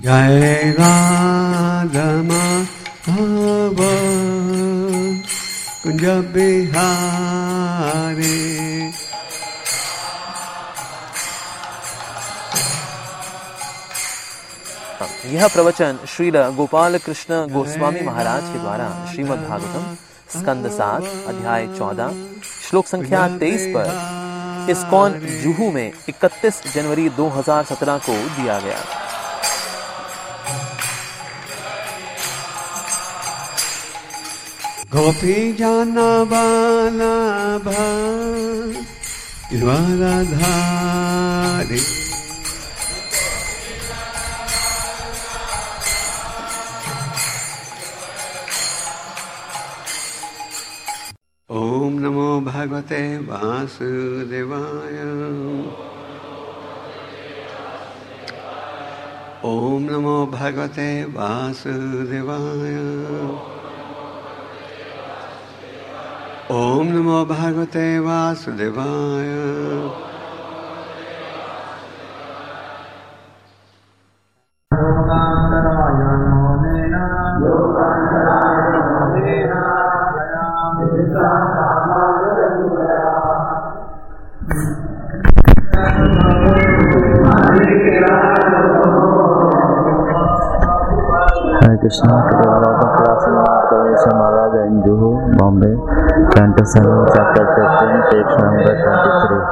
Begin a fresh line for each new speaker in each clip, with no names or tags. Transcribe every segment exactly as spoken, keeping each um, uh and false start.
Jai Radha Madhava Kunja Bihari.
यह प्रवचन श्रील गोपाल कृष्ण गोस्वामी महाराज के द्वारा श्रीमद् भागवतम स्कंद सात अध्याय चौदह श्लोक संख्या तेईस पर इस्कॉन जुहू में इकतीस जनवरी दो हज़ार सत्रह को दिया गया।
गोपी जाना बाला भा धारी ओम नमो भगवते वासुदेवाय। ओम नमो भगवते वासुदेवाय। ओम नमो भगवते वासुदेवाय।
Hare Krishna, Development Class in Kavisha Maharaj in Juhu, Bombay, Canto seven, Chapter fifteen, page number twenty-three.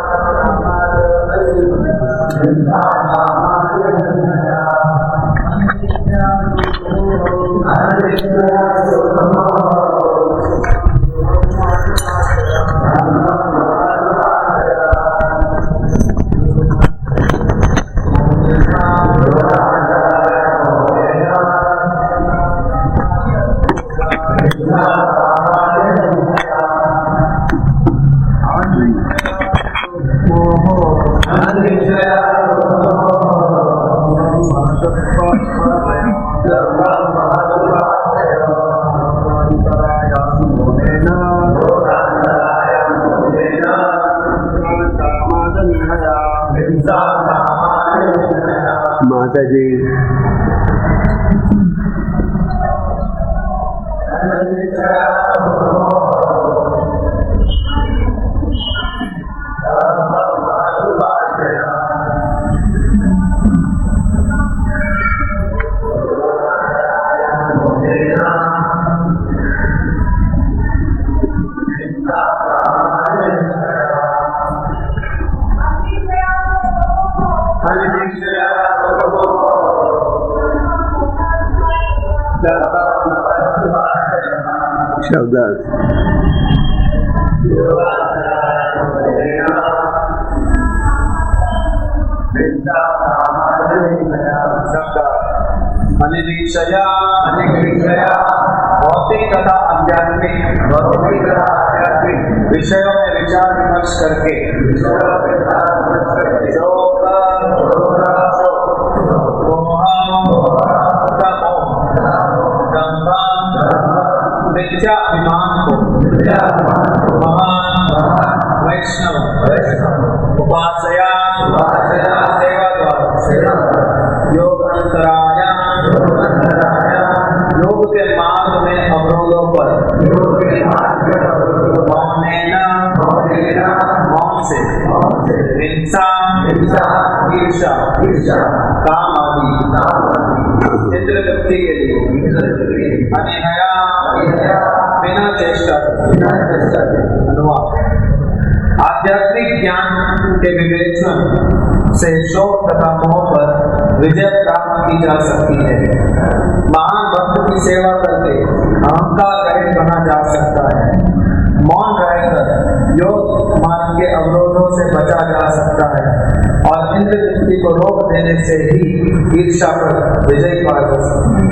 माता जी शब्द
अनिरीक्षया अनिरीक्षया भौतिक तथा आध्यात्मिक भौतिक तथा आध्यात्मिक विषयों में विचार विमर्श करके विद्या अभिमान को महान वैष्णव उपासया सेवा द्वारा योग अंतराया योग के मार्ग में अवरोधों पर मौन से हिंसा ईर्षा काम आदि इंद्र व्यक्ति के लिए अनिहया बिना चेष्टा अनुवाद आध्यात्मिक ज्ञान के विवेचन से शोक तथा मोह पर विजय प्राप्त की जा सकती है। महान भक्त की सेवा करके अहंकार रहित बना जा सकता है। मौन रहकर योग मार्ग के अवरोधों से बचा जा सकता है और इंद्र वृत्ति को रोक देने से ही ईर्षा पर विजय पा जा सकती है।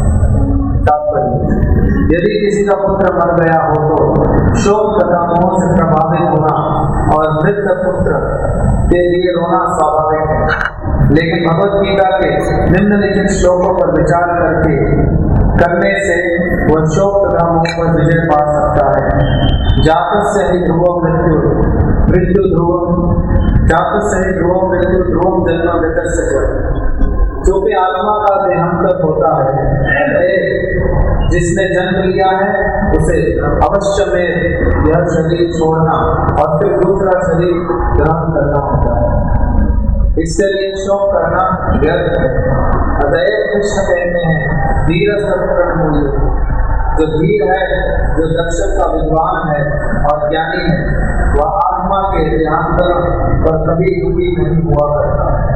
यदि किसी का पुत्र मर गया हो तो शोक तथा मोह से प्रभावित होना और मृत पुत्र के लिए रोना स्वाभाविक है, लेकिन भगवत गीता के निम्नलिखित श्लोकों पर विचार करके करने से वह शोक तथा मोह पर विजय पा सकता है। जातक से ही ध्रुव मृत्यु मृत्यु ध्रुव जातक से ही ध्रुव मृत्यु ध्रुव जन्म विकट से जो कि आत्मा का देहांत होता है, जिसने जन्म लिया है उसे अवश्य में यह शरीर छोड़ना और फिर दूसरा शरीर ग्रहण करना होता है। इसके लिए शोक करना व्यर्थ है। अतएव कृष्ण कहते हैं धीर सत्कर्म मूल्य। जो धीर है, जो दक्षिण का विद्वान है और ज्ञानी है, वह आत्मा के देहांतर पर कभी दुखी नहीं हुआ करता है।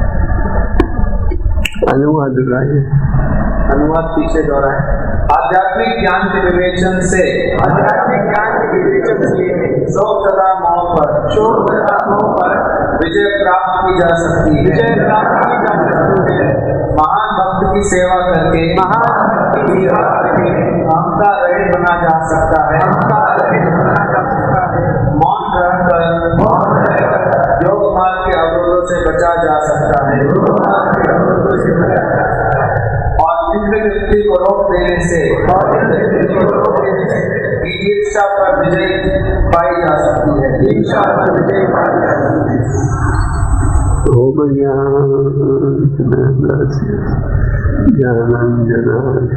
अनुवाद
अनुवाद पीछे दोहराए। आध्यात्मिक ज्ञान के विवेचन से आध्यात्मिक ज्ञान के विवेचन से शोक तथा मोह पर शोक तथा मोह पर विजय प्राप्त की जा सकती है विजय प्राप्त की जा सकती है महान भक्त की सेवा करके महान भक्त की सेवा करके अहंकार रहित बना जा सकता है अहंकार रहित बना जा सकता है मौन रहकर मौन रहकर योग मार्ग के अवरोधों से बचा जा सकता है योग मार्ग के अवरोधों से बचा जा सकता है और इंद्र वृत्ति को रोक देने से और इंद्र वृत्ति को रोक देने से ईर्ष्या पर विजय पाई जा सकती है ईर्ष्या पर विजय पाई जा सकती है।
ओम ज्ञानांजना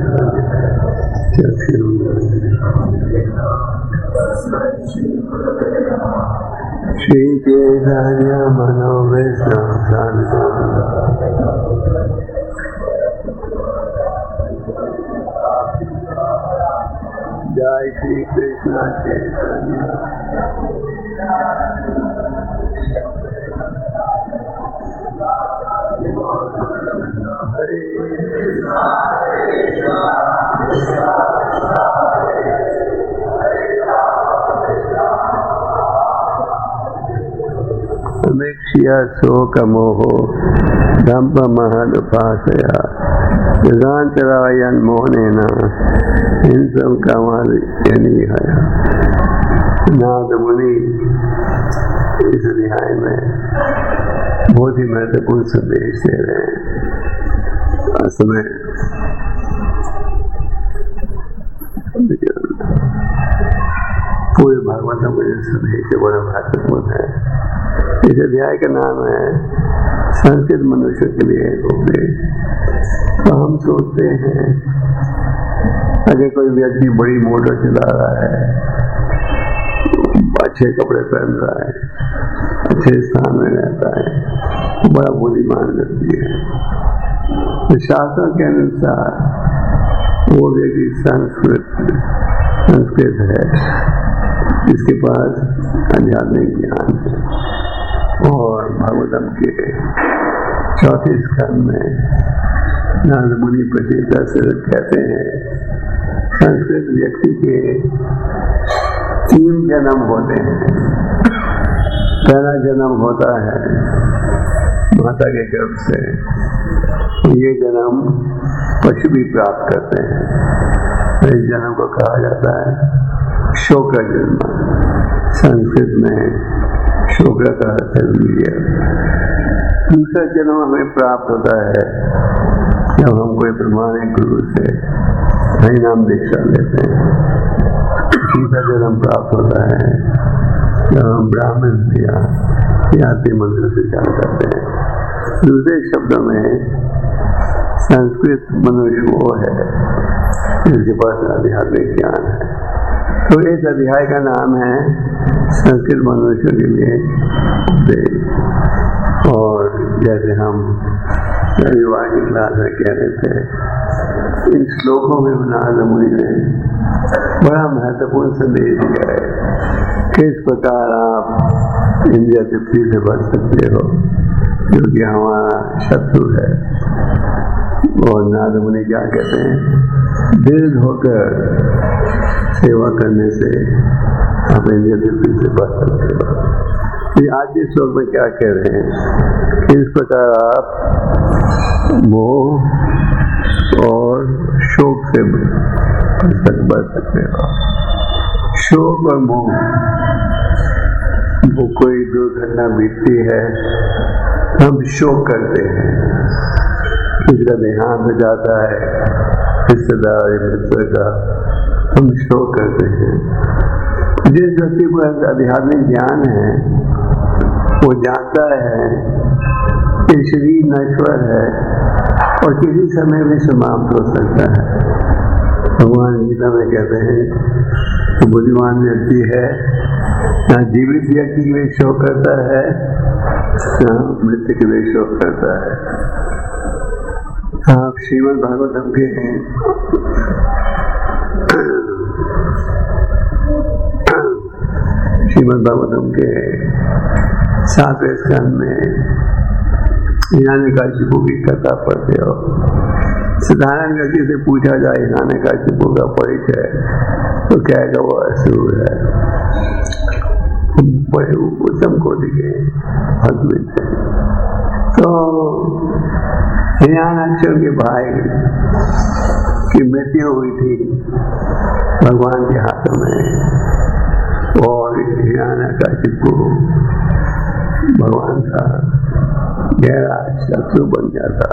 श्री चैतन्य मनोविष्णु जय श्री कृष्ण चैतन्य हरे समीक्ष्य शोक मोहो दंभ महदुपासया जगांतरायन मोहनेन हिंसम कामादि है। नारद मुनि इस अध्याय में बहुत ही महत्वपूर्ण संदेश दे रहे हैं। असमय पूरे भागवत में संदेश बड़ा महत्वपूर्ण है। इस अध्याय का नाम है संस्कृत मनुष्य के लिए उपदेश। तो हम सोचते हैं अगर कोई व्यक्ति बड़ी मोटर चला रहा है, अच्छे कपड़े पहन रहा है, अच्छे स्थान में रहता है, तो बड़ा बुद्धिमान व्यक्ति है। तो शास्त्रों के अनुसार वो व्यक्ति संस्कृत संस्कृत है, जिसके पास आध्यात्मिक ज्ञान है। और भागवतम के चौथे स्कंद में नारद मुनि प्रचेता से कहते हैं संस्कृत व्यक्ति के तीन जन्म होते हैं। पहला जन्म होता है माता के गर्भ से, ये जन्म पशु भी प्राप्त करते हैं। इस जन्म को कहा जाता है शोक जन्म। संस्कृत में शोक का अर्थ है। दूसरा जन्म हमें प्राप्त होता है जब हम कोई प्रमाणिक गुरु से हरि नाम दीक्षा लेते हैं। तीसरा जन्म प्राप्त होता है जब हम ब्राह्मण या यात्री मंदिर से जान करते हैं। दूसरे शब्दों में संस्कृत मनुष्य वो है जिसके पास आध्यात्मिक ज्ञान है। तो इस अध्याय का नाम है संस्कृत मनुष्य के लिए उपदेश। और जैसे हम रविवार की क्लास में कह रहे थे, इन श्लोकों में नारद मुनि ने बड़ा महत्वपूर्ण संदेश दिया है। किस प्रकार आप इंद्रिय तृप्ति से बच सकते हो, क्योंकि हमारा शत्रु है। और नारद मुनि क्या कहते हैं, दृढ़ होकर सेवा करने से आप इंद्रिय तृप्ति से बच सकते हो। ये आज के श्लोक में क्या कह रहे हैं, किस प्रकार आप मोह और शोक से बच सकते हो। शोक और मोह, वो कोई दुर्घटना बीतती है, हम शोक करते हैं। किसी का देहांत हो जाता है, रिश्तेदार मित्र का, हम शोक करते हैं। जिस व्यक्ति को आध्यात्मिक ज्ञान है, वो जानता है कि शरीर नश्वर है और किसी समय भी समाप्त हो सकता है। भगवान गीता में कहते हैं कि बुद्धिमान व्यक्ति है ना जीवित व्यक्ति के लिए शोक करता है ना मृत्यु के लिए शोक करता है। आप श्रीमद् भागवतम के श्रीमद् भागवतम के सातवें स्कंद में हिरण्यकशिपु की कथा पढ़ते हो। साधारण व्यक्ति से पूछा जाए हिरण्यकशिपु का परिचय तो कहेगा वो असुर है, बड़े उत्तम कोटि के अद्भुत है। तो हिरण्याक्ष के भाई की मृत्यु हुई थी भगवान के हाथों में और हिरण्यकशिपु भगवान का गहरा शत्रु बन जाता।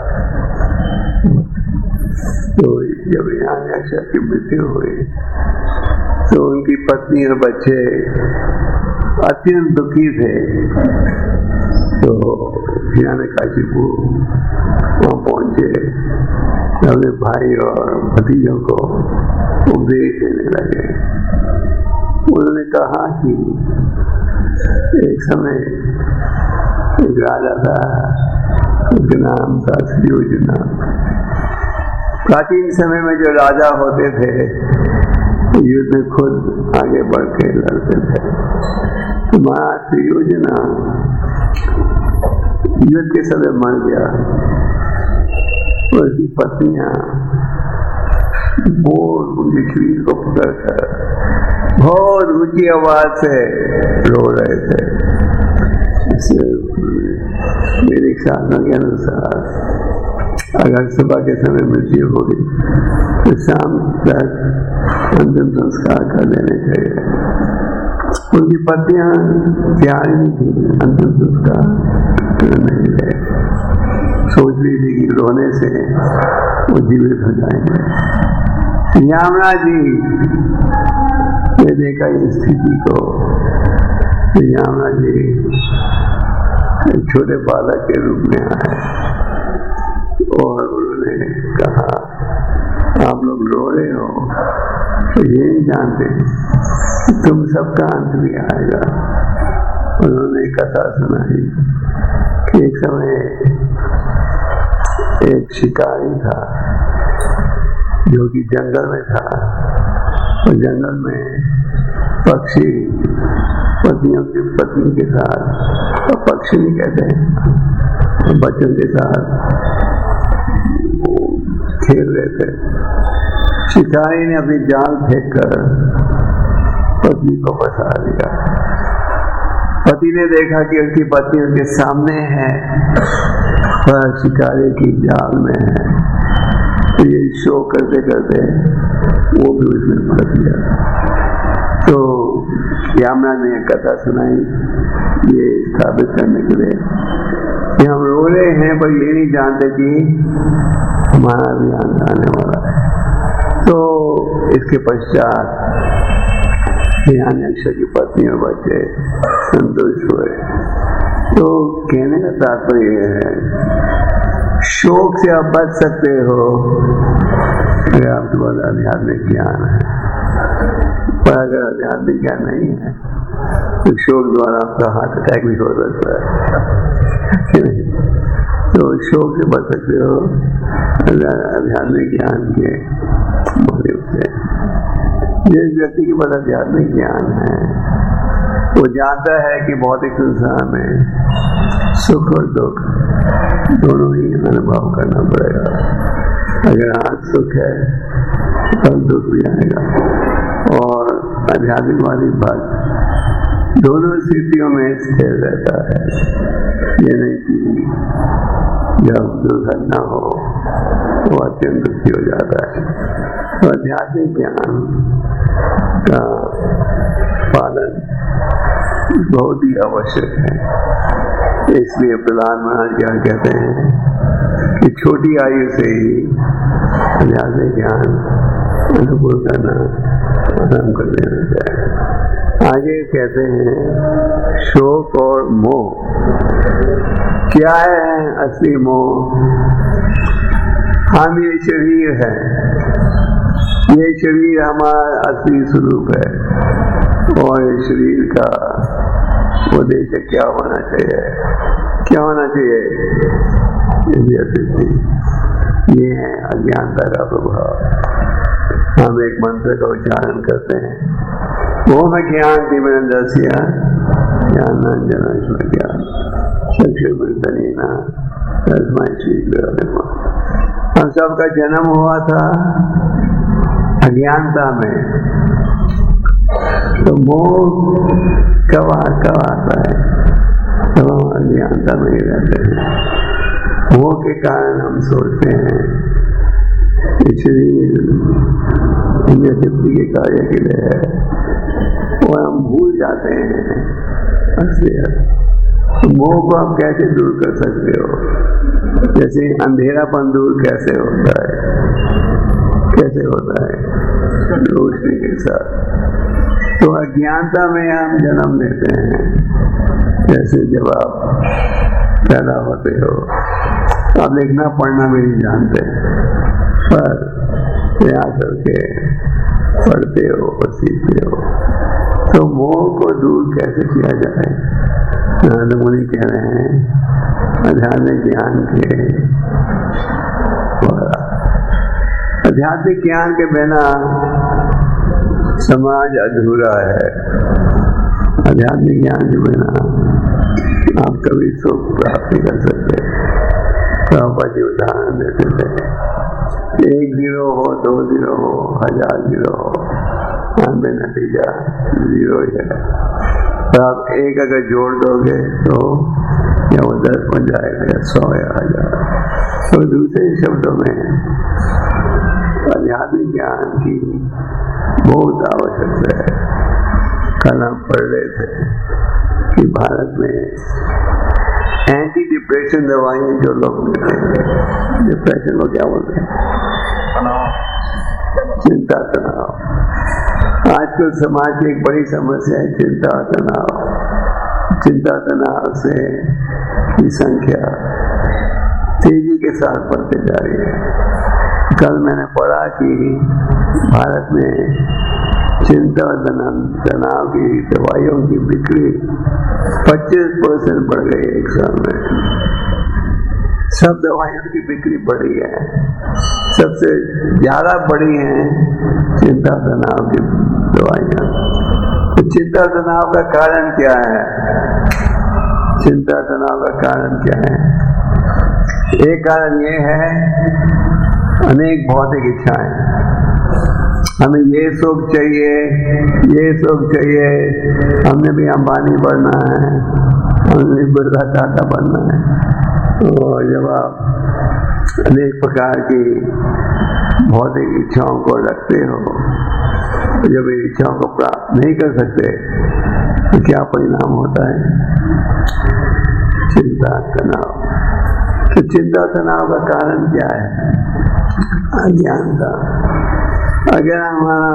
तो जब हिरण्याक्ष की मृत्यु हुई तो उनकी पत्नी और बच्चे अत्यंत दुखी थे। तो हिरण्यकशिपु वहाँ पहुंचे, अपने भाई और भतीजों को उपदेश देने लगे। उन्होंने कहा कि एक समय एक राजा था, उसका नाम था सुयोजना। प्राचीन समय में जो राजा होते थे युद्ध में खुद आगे बढ़ के लड़ते थे। तो महाराज सुयोजना युद्ध के समय मर गया। उसकी पत्नियां बोल उनके शरीर को पकड़कर बहुत ऊंची आवाज से रो रहे थे। मेरे साधना के अनुसार अगर सुबह के समय मृत्यु होगी तो शाम तक अंतिम संस्कार कर देने चाहिए। उनकी पत्नियां तैयार नहीं थी, अंतिम संस्कार नहीं गए। सोच रही थी कि रोने से वो जीवित हो जाएंगे। यमराज जी ने देखा इस स्थिति को। यमराज जी एक छोटे बालक के रूप में आए और उन्होंने कहा आप लोग रो रहे हो तो ये नहीं जानते कि तुम सबका अंत भी आएगा। उन्होंने कथा सुनाई कि एक समय एक शिकारी था जो कि जंगल में था और जंगल में पक्षी पत्नियों की पत्नी के साथ, तो पक्षी नहीं कहते हैं, बच्चों के साथ खेल रहे थे। शिकारी ने अपनी जाल फेंक कर पत्नी को फंसा दिया। पति ने देखा कि उसकी पत्नी उसके सामने है पर शिकारी की जाल में है, तो ये शो करते करते वो भी उसमें फंस गया। तो यमराज ने कथा सुनाई ये साबित करने के लिए कि हम रो रहे हैं पर ये नहीं जानते कि हमारा भी अंत आने वाला है। तो इसके पश्चात हिरण्याक्ष की पत्नी और बच्चे संतुष्ट हुए। तो कहने का तात्पर्य यह है शोक से आप बच सकते हो अगर आपके पास आध्यात्मिक ज्ञान है, पर अगर आध्यात्मिक ज्ञान नहीं है तो शोक द्वारा आपका हार्ट अटैक भी हो सकता है। तो शोक से बच सकते हो आध्यात्मिक ज्ञान के माध्यम से। जिस व्यक्ति के पास आध्यात्मिक ज्ञान है वो जानता है कि भौतिक संसार में सुख और दुख दोनों ही अनुभव करना पड़ेगा। अगर आज सुख है कल दुख भी आएगा। और आध्यात्मिकवादी भक्त दोनों स्थितियों में स्थिर रहता है। ये नहीं कि जब दुर्घटना हो वो अत्यंत दुखी हो जाता है। तो आध्यात्मिक ज्ञान का पालन बहुत ही आवश्यक है। इसलिए प्रहलाद महाराज क्या कहते हैं कि छोटी आयु से ही आध्यात्मिक ज्ञान अनुकूल करना आराम कर देना चाहिए। आगे कहते हैं शोक और मोह। क्या है असली मोह? हम ये शरीर है, ये शरीर हमारा असली स्वरूप है और इस शरीर का उद्देश्य क्या होना चाहिए, क्या होना चाहिए? ये है अज्ञानता का प्रभाव। हम एक मंत्र का उच्चारण करते हैं, ओम ज्ञान दिव्यंदस्य ज्ञानांजन ज्ञान चक्षुर्मृतनेन तस्मै श्री गुरवे नमः। हम सबका जन्म हुआ था अज्ञानता में, तो मोह कब कब आता है? तो हम अज्ञानता में ही रहते हैं। मोह के कारण हम सोचते हैं शरीर के कार्य के लिए है और हम भूल जाते हैं असलियत। मोह को आप कैसे दूर कर सकते हो? जैसे अंधेरापन दूर कैसे होता है, कैसे होता है? रोशनी के साथ। तो अज्ञानता में हम जन्म लेते हैं। जैसे जब आप पैदा होते हो, आप लिखना पढ़ना भी नहीं जानते, पर प्रयास करके पढ़ते हो और सीखते हो। तो मोह को दूर कैसे किया जाए? नारद मुनि कह रहे हैं आध्यात्मिक ज्ञान के आध्यात्मिक ज्ञान के बिना समाज अधूरा है। आध्यात्मिक ज्ञान के बिना आप कभी सुख प्राप्त नहीं कर सकते। प्रभुपाद जी उदाहरण देते थे, एक जीरो हो, दो जीरो हो, हजार जीरो हो, हमें नतीजा जीरो ही है। तो आप एक अगर जोड़ दोगे तो या वो दस बन जाएगा या सौ या हजार। तो दूसरे शब्दों में आध्यात्मिक ज्ञान की बहुत आवश्यकता है। कल हम पढ़ रहे थे कि भारत में एंटी डिप्रेशन दवाइयाँ जो लोग लेते हैं, डिप्रेशन को क्या बोलते हैं? चिंता तनाव। आजकल समाज की एक बड़ी समस्या है चिंता तनाव। चिंता तनाव से की संख्या तेजी के साथ बढ़ती जा रही है। कल मैंने पढ़ा कि भारत में चिंता और तनाव की दवाइयों की बिक्री पच्चीस परसेंट बढ़ गई एक साल में। सब दवाइयों की बिक्री बढ़ी है, सबसे ज्यादा बढ़ी है चिंता तनाव की दवाइयाँ। तो चिंता तनाव का कारण क्या है? चिंता तनाव का कारण क्या है? एक कारण ये है अनेक भौतिक इच्छाएं। हमें ये सुख चाहिए, ये सुख चाहिए, हमने भी अंबानी बनना है, हमने भी बिरला टाटा बनना है। और जब आप अनेक प्रकार की भौतिक इच्छाओं को रखते हो, जब इन इच्छाओं को प्राप्त नहीं कर सकते तो क्या परिणाम होता है? चिंता तनाव। तो चिंता तनाव का कारण क्या है? अज्ञानता। अगर हमारा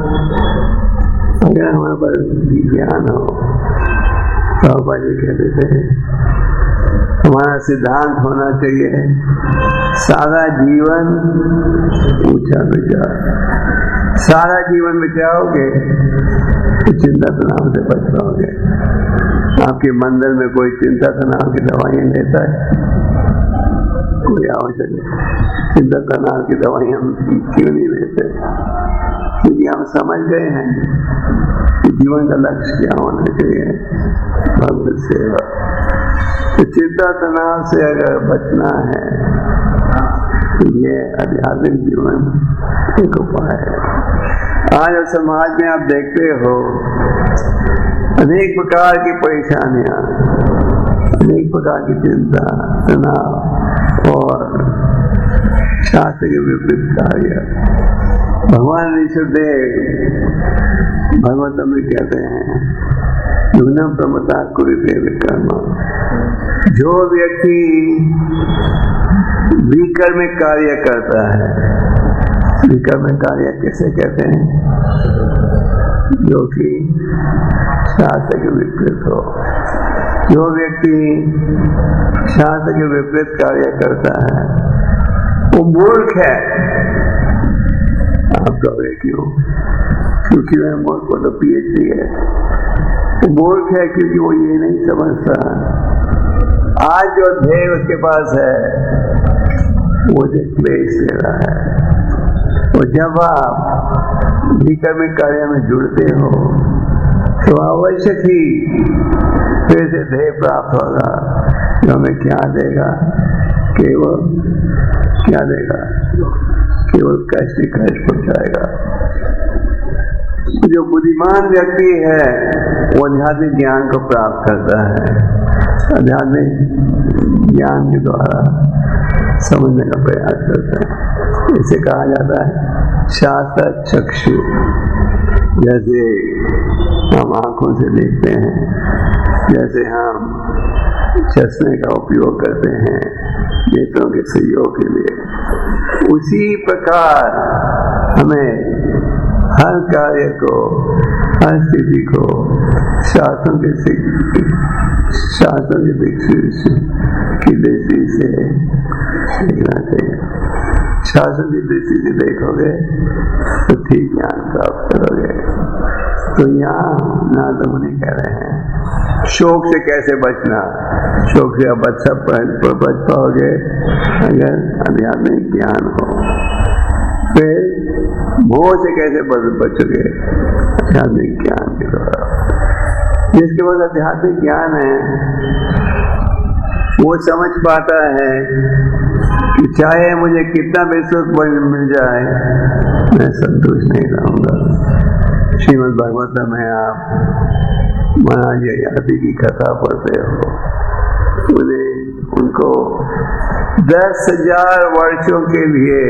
अगर हमारे पास ज्ञान हो, तो जी कहते थे हमारा सिद्धांत होना चाहिए सारा जीवन ऊंचा विचार। सारा जीवन बिताओगे तो चिंता तनाव से बच पाओगे। आपके मंदिर में कोई चिंता तनाव की दवाइयाँ लेता है? कोई आवश्यक नहीं। चिंता तनाव की दवाइयाँ हम क्यों नहीं लेते? क्योंकि हम समझ गए हैं कि जीवन का लक्ष्य क्या होना चाहिए, भगवत सेवा। तो चिंता तनाव से अगर बचना है तो ये आध्यात्मिक जीवन एक उपाय है। आज समाज में आप देखते हो अनेक प्रकार की परेशानियां, अनेक प्रकार की चिंता तनाव और शास्त्र के विपरीत कार्य। भगवान ऋषभदेव भगवत में कहते हैं न्यूनम प्रमता कुरुते विक्रम। जो व्यक्ति विकर्म कार्य करता है, विकर्म कार्य कैसे कहते हैं? जो कि शास्त्र के विपरीत हो। जो व्यक्ति शास्त्र के विपरीत कार्य करता है वो मूर्ख है। आप कहोगे क्यों? क्योंकि वह मूर्ख को तो पीएचडी है। वो मूर्ख है क्योंकि वो ये नहीं समझता आज जो ध्येय उसके पास है वो जो क्लेश दे रहा है। और जब आप विकर्मिक कार्य में जुड़ते हो तो अवश्य ही फिर से ध्येय प्राप्त होगा जो हमें क्या देगा? केवल क्या देगा? केवल कष्ट ही कष्ट पहुंचाएगा। जो बुद्धिमान व्यक्ति है वो आध्यात्मिक ज्ञान को प्राप्त करता है, आध्यात्मिक ज्ञान के द्वारा समझने का प्रयास करता है। इसे कहा जाता है शास्त्र चक्षु। जैसे हम आंखों से देखते हैं, जैसे हम चश्मे का उपयोग करते हैं नेत्रों के सहयोग के लिए, उसी प्रकार हमें हर कार्य को, हर स्थिति को शास्त्रों के शास्त्रों के दृष्टि की दृष्टि से देखना चाहिए। शास्त्रों की दृष्टि से देखोगे तो ठीक ज्ञान प्राप्त करोगे। तो यहाँ नारद मुनि कह रहे हैं शोक से कैसे बचना। शोक से आप अच्छा बच पाओगे अगर आध्यात्मिक ज्ञान हो। फिर मोह से कैसे बचोगे? आध्यात्मिक ज्ञान के द्वारा। जिसके पास आध्यात्मिक ज्ञान है वो समझ पाता है कि चाहे मुझे कितना भी सुख मिल जाए मैं संतुष्ट नहीं रहूंगा। श्रीमद् भागवत में आप महाराज ययाति की कथा पढ़ते हो, उन्हें उनको दस हजार वर्षों के लिए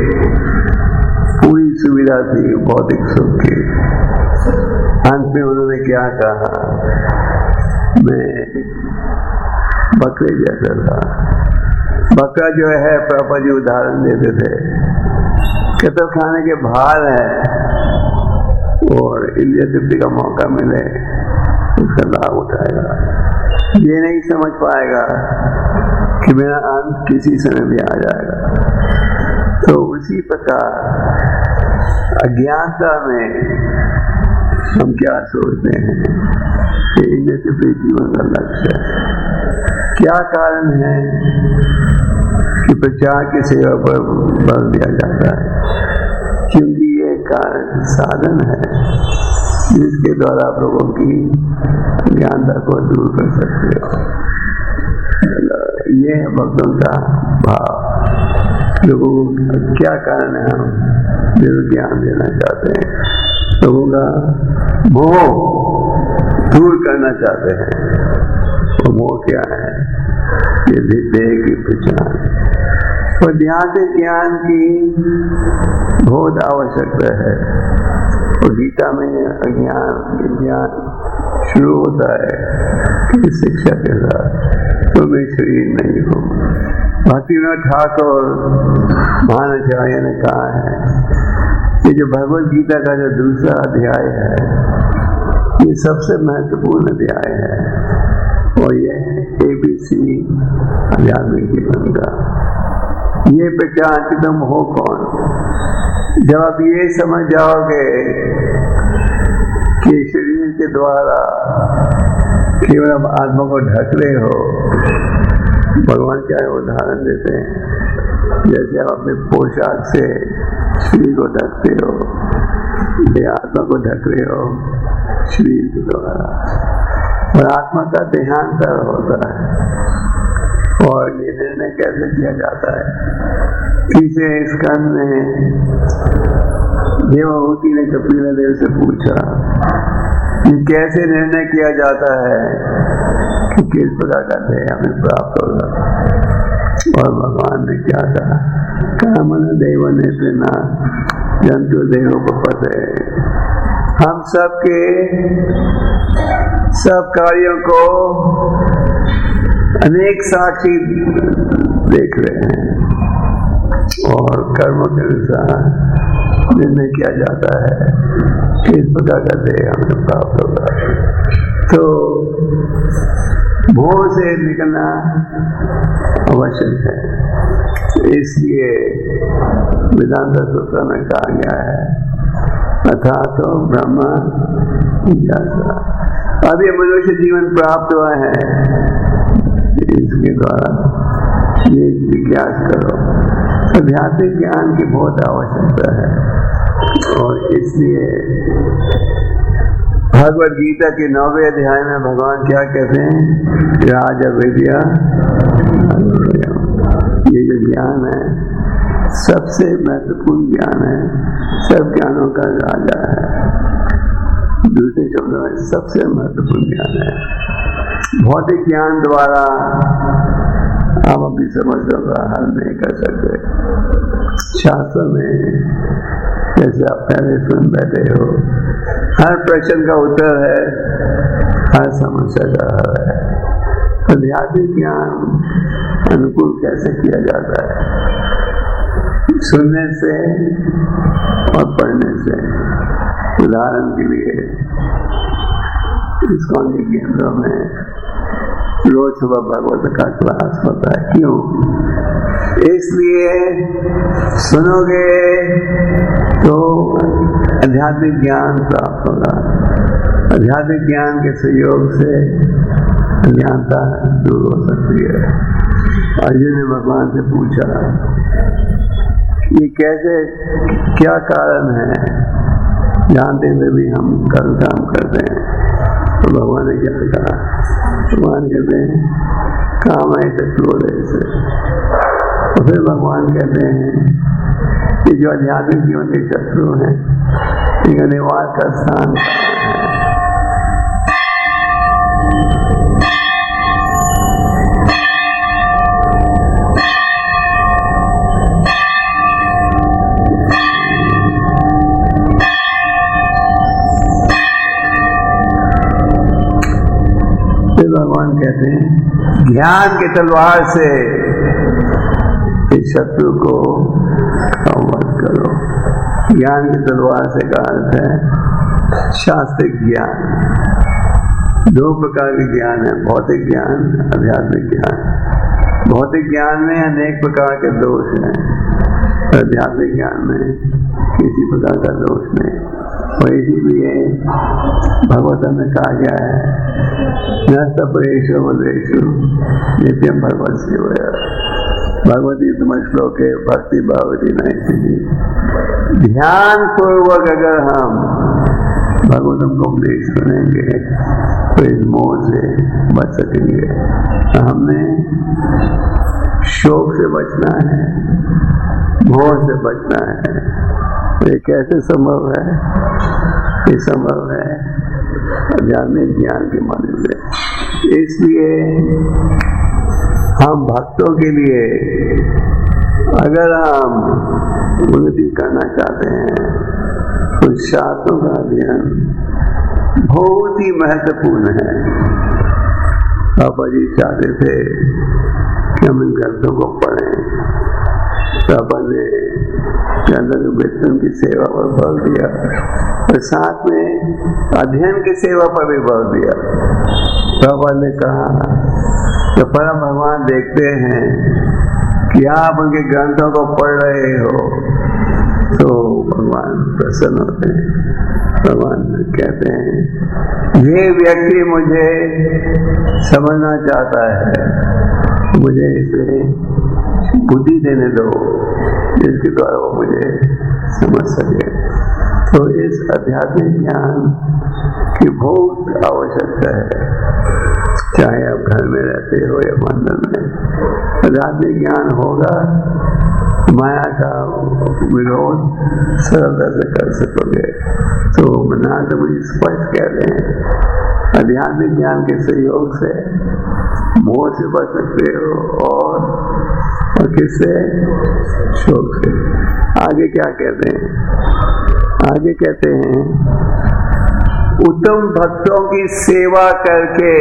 पूरी सुविधा थी भौतिक सुख की। अंत में उन्होंने क्या कहा? मैं बकरे जैसा था। बकरा जो है प्रभु जी उदाहरण देते थे कि तो खाने के भार है और इंद्रिय तृप्ति का मौका मिले उसका लाभ उठाएगा। ये नहीं समझ पाएगा कि मेरा अंत किसी समय भी आ जाएगा। तो उसी प्रकार अज्ञानता में हम क्या सोचते हैं कि इंद्रिय तृप्ति जीवन का लक्ष्य है। क्या कारण है कि प्रचार की सेवा पर बल दिया जाता है? क्योंकि ये कारण साधन है जिसके द्वारा आप लोगों की ज्ञानता को दूर कर सकते हो। ये है भक्तों का भाव। लोगों को क्या कारण है हम जरूर ज्ञान देना चाहते हैं, लोगों का मोह दूर करना चाहते हैं। वो मोह क्या है? ये देह की पहचान। और ध्यान से ज्ञान की बहुत आवश्यकता है। और गीता में अज्ञान ज्ञान शुरू होता है कि शिक्षा के साथ तो मैं शरीर नहीं हूँ। भक्तिनाथ ठाकुर महानाचार्य ने कहा है कि जो भगवद गीता का जो दूसरा अध्याय है ये सबसे महत्वपूर्ण अध्याय है और ये एबीसी आध्यात्मिक जीवन का। ये पहचान कि तुम हो कौन। जब आप ये समझ जाओगे कि शरीर के द्वारा केवल आप आत्मा को ढक रहे हो, भगवान क्या उदाहरण देते हैं, जैसे आप अपने पोशाक से शरीर को ढकते हो, ये आत्मा को ढक रहे हो शरीर के द्वारा। और आत्मा का देहांतर होता है। और ये निर्णय कैसे किया जाता है? तीसरे स्कंद में देवहूति ने कपिल देव से पूछा कि कैसे निर्णय किया जाता है कि किस प्रकार का देह हमें प्राप्त होगा। और भगवान ने क्या कहा? कामन देव ने प्रेरणा जंतु देहों को पते। हम सबके सब कार्यों को अनेक साक्षी देख रहे हैं और कर्मों के अनुसार निर्णय किया जाता है किस प्रकार का देह हमें प्राप्त होगा। तो मोह से निकलना आवश्यक है। इसलिए वेदांत सूत्र में कहा गया है अथा तो ब्रह्म जिज्ञासा। अब ये मनुष्य जीवन प्राप्त हुआ है, इसके द्वारा ये जिज्ञासा करो। आध्यात्मिक ज्ञान की बहुत आवश्यकता है और इसलिए भगवद गीता के नौवे अध्याय में भगवान क्या कहते हैं? राज विद्या, ये जो ज्ञान है सबसे महत्वपूर्ण ज्ञान है, सब ज्ञानों का राजा है। दूसरे शब्दों में सबसे महत्वपूर्ण ज्ञान है। भौतिक ज्ञान द्वारा आप अपनी समस्या का हल नहीं कर सकते। शास्त्र में जैसे आप पहले सुन बैठे हो, हर प्रश्न का उत्तर है, हर समस्या का हल है। आध्यात्मिक ज्ञान अनुकूल कैसे किया जाता है? सुनने से और पढ़ने से। उदाहरण के लिए इस्कॉन के केंद्रों में रोज सुबह भगवत का क्लास होता है। क्यों? इसलिए सुनोगे तो आध्यात्मिक ज्ञान प्राप्त होगा। आध्यात्मिक ज्ञान के सहयोग से अज्ञानता दूर हो सकती है। अर्जुन ने भगवान से पूछा ये कैसे, क्या कारण है, जानते हुए भी हम कर्म काम करते हैं। तो भगवान ने क्या कहा? भगवान कहते हैं काम ऐसे क्रोध ऐसे। तो फिर भगवान कहते हैं कि जो आध्यात्मिक जीवन के शत्रु हैं इनका निवास का स्थान भगवान कहते हैं ज्ञान के तलवार से इस शत्रु को संवध करो। ज्ञान की तलवार से का अर्थ है शास्त्रिक ज्ञान। दो प्रकार के ज्ञान है, भौतिक ज्ञान, आध्यात्मिक ज्ञान। भौतिक ज्ञान में अनेक प्रकार के दोष हैं, आध्यात्मिक ज्ञान में किसी प्रकार का दोष नहीं। और इसीलिए भगवतम में कहा गया है न सपरेशु वदेशु नित्यम भगवत सेवया। भगवती तुम श्लोक है भक्ति भावती नहीं। ध्यान पूर्वक अगर हम भगवतम को उपदेश सुनेंगे तो इस मोह से बच सकेंगे। हमने शोक से बचना है, मोह से बचना है। ये कैसे संभव है? ये संभव है आध्यात्मिक ज्ञान के माध्यम से। इसलिए हम भक्तों के लिए अगर हम उन्नति करना चाहते हैं तो शास्त्रों का अध्ययन बहुत ही महत्वपूर्ण है। पापा जी चाहते थे कि हम इन ग्रंथों को पढ़ें। पापा ने चंदन वेतन की सेवा पर बल दिया और साथ में अध्ययन की सेवा पर भी बल दिया। पापा ने कहा तो परम भगवान देखते हैं कि आप उनके ग्रंथों को पढ़ रहे हो तो भगवान प्रसन्न होते हैं। भगवान कहते हैं ये व्यक्ति मुझे समझना चाहता है, मुझे इसे बुद्धि देने दो जिसके द्वारा वो मुझे समझ सके। तो इस आध्यात्मिक ज्ञान की बहुत आवश्यकता है, चाहे आप घर में रहते हो या मंदिर में। आध्यात्मिक ज्ञान होगा माया का विरोध सरलता से कर सकोगे। तो मनाथ मुझे स्पष्ट कह रहे हैं आध्यात्मिक ज्ञान के सहयोग से मोह से बच सकते हो और, और किससे? शोक से। आगे क्या कहते हैं? आगे कहते हैं उत्तम भक्तों की सेवा करके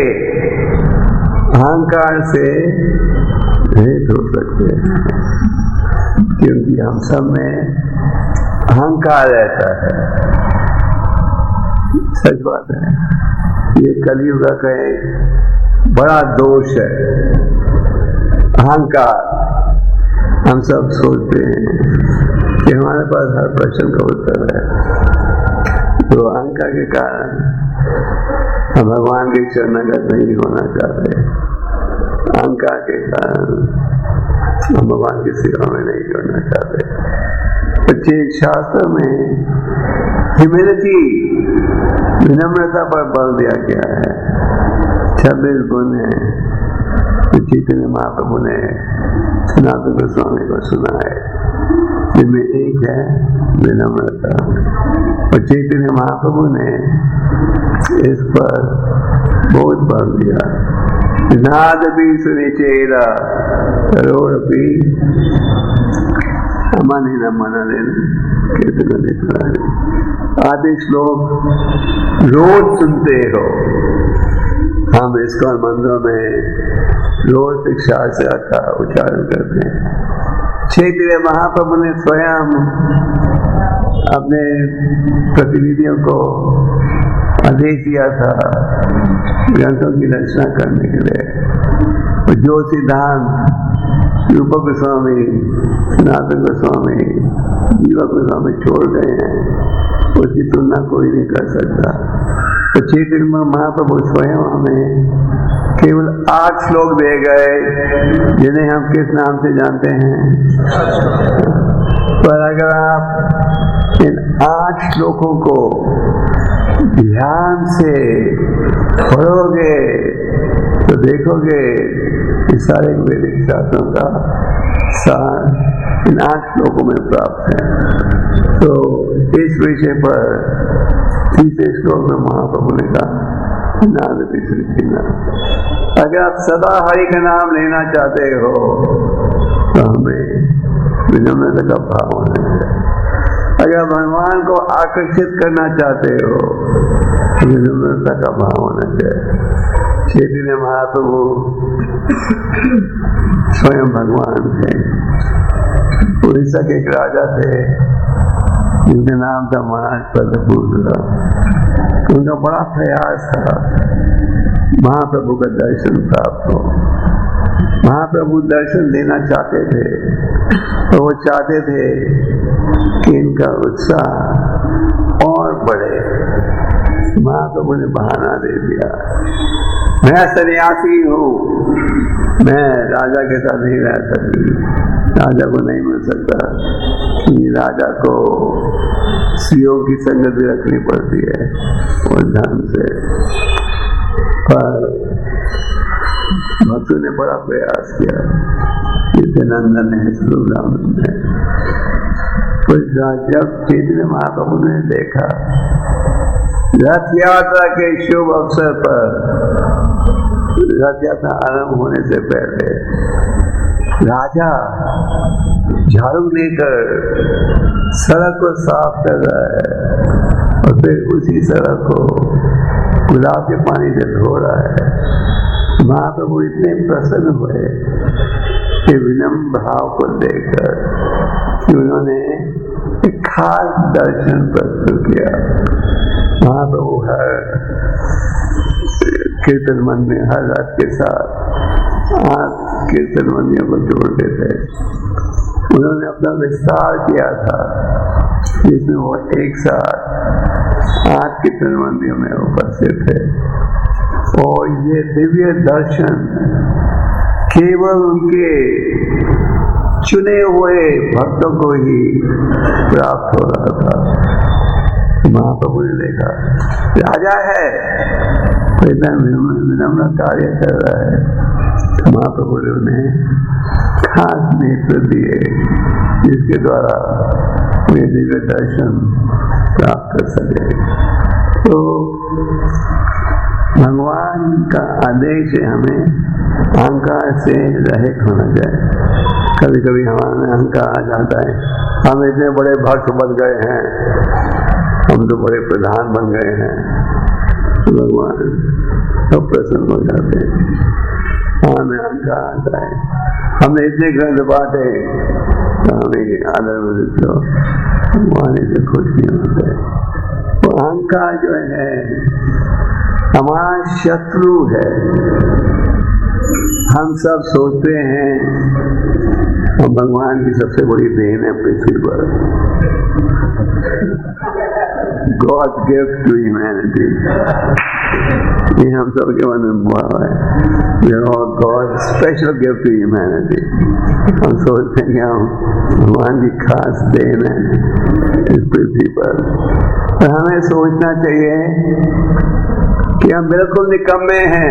अहंकार से रहित हो सकते हैं, क्योंकि हम सब में अहंकार रहता है। सच बात है, ये कलयुग का एक बड़ा दोष है अहंकार। हम सब सोचते हैं कि हमारे पास हर प्रश्न का उत्तर है, तो अहंकार के कारण हम भगवान के शरणागत नहीं होना चाहते। अहंकार के कारण हम भगवान की सेवा में नहीं करना चाहते। बच्चे शास्त्र में ह्यूमिलिटी, विनम्रता पर बल दिया गया है। छब्बीस गुण है चैतन्य महाप्रभु ने सनातन गोस्वामी को सुनाए, जिनमें एक है विनम्रता। और चैतन्य महाप्रभु ने इस पर बहुत बल दिया। नाद भी सुने चेरा करोड़ भी अमन ही न मना लेना। आदि श्लोक रोज सुनते हो, हम इसको मंदिरों में रोज शिक्षा से का उच्चारण करते हैं। चैतन्य महाप्रभु ने स्वयं अपने प्रतिनिधियों को आदेश दिया था ग्रंथों की रचना करने के लिए। जो सिद्धांत रूप गोस्वामी, सनातन गोस्वामी, जीवा गोस्वामी छोड़ गए हैं, उसकी तुलना कोई नहीं कर सकता। तो चैतन्य महाप्रभु स्वयं हमें केवल आठ श्लोक दे गए, जिन्हें हम किस नाम से जानते हैं। पर अगर आप इन आठ श्लोकों को ध्यान से पढ़ोगे तो देखोगे कि सारे वैदिक शास्त्रों का सार इन आठ श्लोकों में प्राप्त है। तो इस विषय पर तीसरे श्लोक में महाप्रभु ने कहा, अगर आप सदा हरि का नाम लेना चाहते हो तो हमें विनम्रता का भाव होना चाहिए। अगर भगवान को आकर्षित करना चाहते हो तो विनम्रता का भाव होना चाहिए। चैतन्य महाप्रभु स्वयं भगवान थे। उड़ीसा के एक राजा थे जिनका नाम था महाराज पद्मपुत्र। उनका बड़ा प्रयास था महाप्रभु का दर्शन प्राप्त हो। महाप्रभु दर्शन देना चाहते थे, तो वो चाहते थे कि इनका उत्साह और बढ़े। महाप्रभु ने बहाना दे दिया, मैं सन्यासी हूँ, मैं राजा के साथ नहीं रह सकती, राजा को नहीं मिल सकता। कि राजा को सीओ की संगत भी रखनी पड़ती है और ढंग से। पर भक्तों ने बड़ा प्रयास किया, नित्यानंद ने, स्वरूपानंद ने। तो जब चैतन्य महाप्रभु ने देखा रथ यात्रा के शुभ अवसर पर, रथ यात्रा आरंभ होने से पहले राजा झाड़ू लेकर सड़क को साफ कर रहा है और फिर उसी सड़क को गुलाब के पानी से धो रहा है। महाप्रभु इतने प्रसन्न हुए कि विनम्र भाव को देखकर कि उन्होंने एक खास दर्शन प्रस्तुत किया। महाप्रभु हर कीर्तन मंदिर, हर रथ के साथ आठ कीर्तन मंदिरों को जोड़ते थे। उन्होंने अपना विस्तार किया था जिसमें वो एक साथ आठ कीर्तन मंदिरों में उपस्थित थे। और ये दिव्य दर्शन केवल उनके चुने हुए भक्तों को ही प्राप्त हो रहा था। महाप्रभु ने देखा राजा है तो इतना विनम्र कार्य कर रहा है। महाप्रभु ने उन्हें खास नेत्र दिए जिसके द्वारा वे दिव्य दर्शन प्राप्त कर सके। तो भगवान का आदेश है हमें अहंकार से रहित होना चाहिए। कभी कभी हमारे अहंकार आ जाता है, हम इतने बड़े भक्त बन गए हैं, हम तो बड़े प्रधान बन गए हैं, तो भगवान सब प्रसन्न हो जाते हैं। हमें अहंकार आता है, हमने इतने ग्रंथ बांटे तो हमें आदर मिलते हो, भगवान से खुश नहीं होते। तो अहंकार जो है हमारा शत्रु है। हम सब सोचते हैं और भगवान की सबसे बड़ी देन है पृथ्वी पर, God's gift to humanity. ये हम सब के मन में हुआ है, we are all God's special gift to humanity. हम सोचते हैं कि हम भगवान की खास देन है इस पृथ्वी पर। तो हमें सोचना चाहिए कि हम बिल्कुल निकम्मे हैं,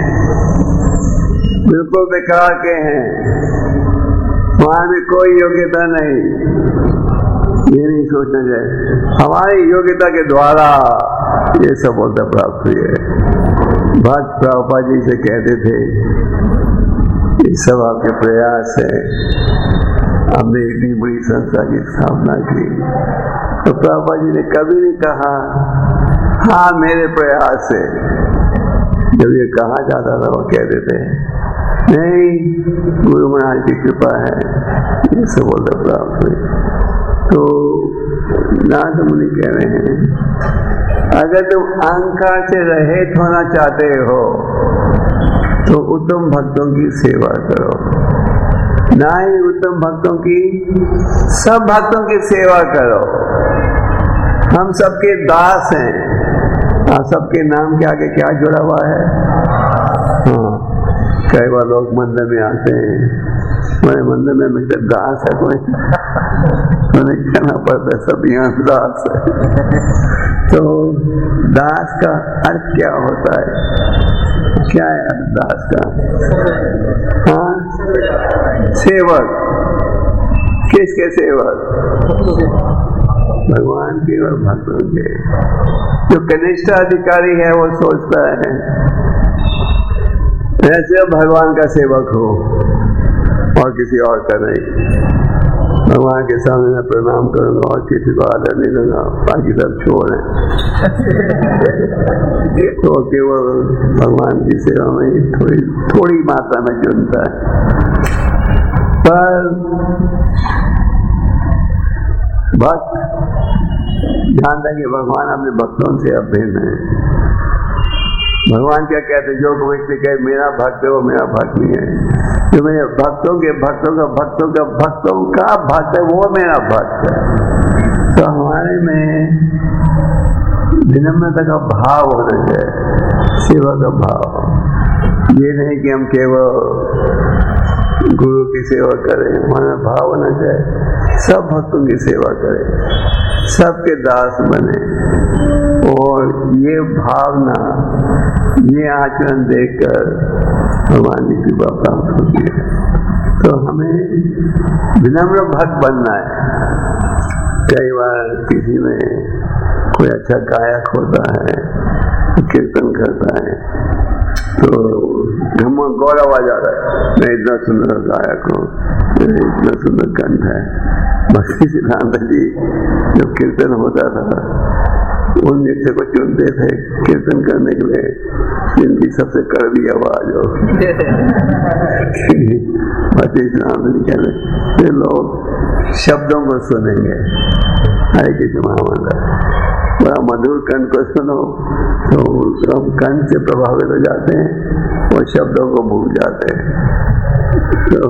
बिल्कुल बेकार के हैं, हमारी कोई योग्यता नहीं। ये नहीं सोचना चाहिए हमारी योग्यता के द्वारा ये सफलता प्राप्त हुई है। भक्त प्रभुपाद जी से कहते थे ये सब आपके प्रयास है, हमने इतनी बड़ी संस्था की स्थापना की। तो प्रभुपाद जी ने कभी नहीं कहा हाँ मेरे प्रयास से। जब ये कहा जाता था वो कहते थे नहीं, गुरु महाराज की कृपा है ये सफलता प्राप्त हुई। तो नाथ मुनि कह रहे हैं अगर तुम अहंकार से रहित होना चाहते हो तो उत्तम भक्तों की सेवा करो, ना ही उत्तम भक्तों की, सब भक्तों की सेवा करो। हम सबके दास हैं। आप सबके नाम के आगे क्या जुड़ा हुआ है? हाँ, कई बार लोग मंदिर में आते हैं, हमारे मंदिर में मिस्टर दास है कोई, उन्हें कहना पड़ता है सब यहाँ दास है। तो दास का अर्थ क्या होता है? क्या है अर्थ दास का? हाँ, सेवक। किसके सेवक? भगवान के और भक्तों के। जो कनिष्ठ अधिकारी है वो सोचता है ऐसे भगवान का सेवक हो और किसी और का नहीं। भगवान के सामने मैं प्रणाम करूंगा और किसी को आदर नहीं दूंगा, बाकी सब छोड़ है। तो केवल भगवान की सेवा में थोड़ी थोड़ी मात्रा में चुनता है। पर भक्त जानता है कि भगवान अपने भक्तों से अभिन्न है। भगवान क्या कहते हैं? जो व्यक्ति कहे मेरा भक्त है वो मेरा भक्त नहीं है। जो मेरे भक्तों के भक्तों का भक्तों का भक्तों का भक्त है वो मेरा भक्त है। तो हमारे में विनम्रता का भाव होना चाहिए, सेवा का भाव। ये नहीं कि हम केवल गुरु की सेवा करें, हमारा भाव होना चाहिए सब भक्तों की सेवा करें, सबके दास बने। और ये भावना, ये आचरण देखकर भगवान की कृपा प्राप्त होती है। तो हमें विनम्र भक्त बनना है। कई बार किसी में कोई अच्छा गायक होता है, कीर्तन करता है, तो घमंड गौरव आ जाता है मैं इतना सुंदर गायक हूँ, इतना सुंदर कंठ है। भक्ति सिद्धांत जी जब कीर्तन होता था उन नृत्य को चुनते थे कीर्तन करने के लिए जिनकी सबसे कड़वी आवाज हो। भक्ति सिद्धांत जी कहते लोग शब्दों को सुनेंगे, हरे कृष्ण महामंडल बड़ा मधुर कंठ को सुनो तो हम कंठ से प्रभावित हो जाते हैं और शब्दों को भूल जाते हैं। तो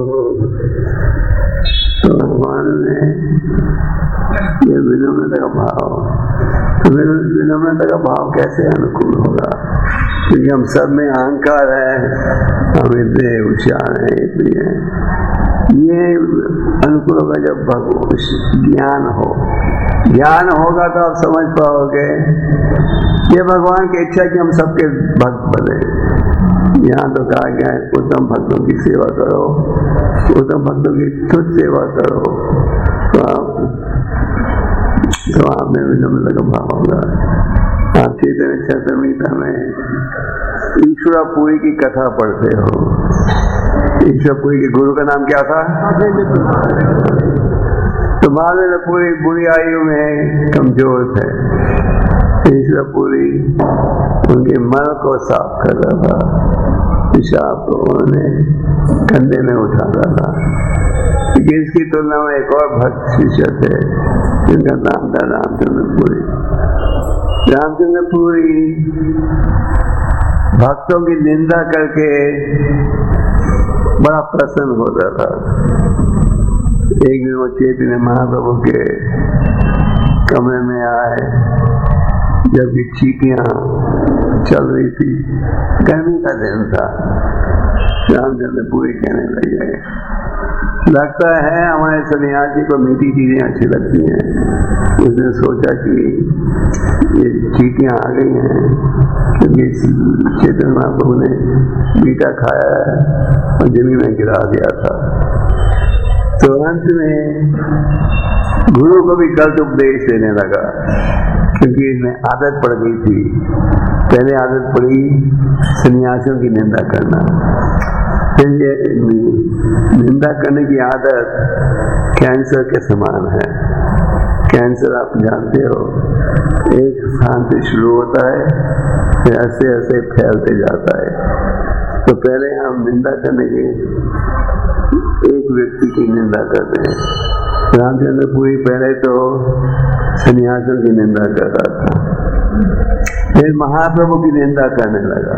तो भगवान ने ये विनम्रता का भाव, तो विनम्रता का भाव कैसे अनुकूल होगा? क्योंकि हम सब में अहंकार है, हम इतने होशियार हैं, इतने हैं। ये अनुकूल होगा जब ज्ञान हो। ज्ञान होगा तो आप समझ पाओगे ये भगवान की इच्छा कि हम सबके भक्त बने। यहाँ तो कहा गया है उत्तम भक्तों की सेवा करो, उत्तम भक्तों की तुझ सेवा करो, तो आप तो आपने विनम्रता का भाव होगा। आप चैतन्य चरितमृत में ईश्वरापुरी की कथा पढ़ते हो। ईश्वरापुरी के गुरु का नाम क्या था? तो बाद में पूरी बुरी आयु में कमजोर थे। ईश्वरापुरी उनके मल को साफ कर रहा था, पेशाब को उन्होंने कंधे में उठाता था। लेकिन इसकी तुलना में एक और भक्त शिष्य थे जिनका नाम था रामचंद्रपुरी। रामचंद्रपुरी भक्तों की निंदा करके बड़ा प्रसन्न होता था। एक दिन वो चैतन्य महाप्रभु के कमरे में आए, जबकि चींटियां चल रही थी, गर्मी का दिन था। रामचंद्र पूरी कहने लगे, लगता है हमारे सन्यासी को मीठी चीजें अच्छी लगती हैं। उसने सोचा कि ये चींटियां आ गई हैं क्योंकि चैतन्य महाप्रभु ने मीठा खाया है और जमीन में गिरा दिया था। तो अंत में गुरु को भी गलत उपदेश देने लगा, क्योंकि इसमें आदत पड़ गई थी। पहले आदत पड़ी सन्यासियों की निंदा करना, फिर ये निंदा करने की आदत कैंसर के समान है। कैंसर आप जानते हो, एक स्थान से शुरू होता है, फिर ऐसे ऐसे फैलते जाता है। तो पहले हम निंदा करने के एक व्यक्ति की निंदा करते हैं। रामचंद्र पुरी पहले तो सन्यासियों की निंदा कर रहा था, फिर महाप्रभु की निंदा करने लगा,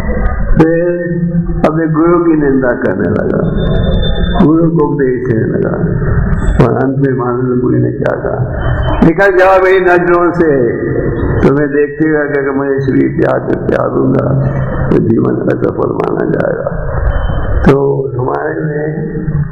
फिर अपने गुरु की निंदा करने लगा, गुरु को उपदेश देने लगा। और अंत में महानंद पुरी ने क्या कहा, निकल जाओ मेरी नजरों से, तुम्हें देखते हुए अगर मुझे शरीर त्याग कर त्याग दूंगा तो जीवन असफल माना जाएगा। तो हमारे में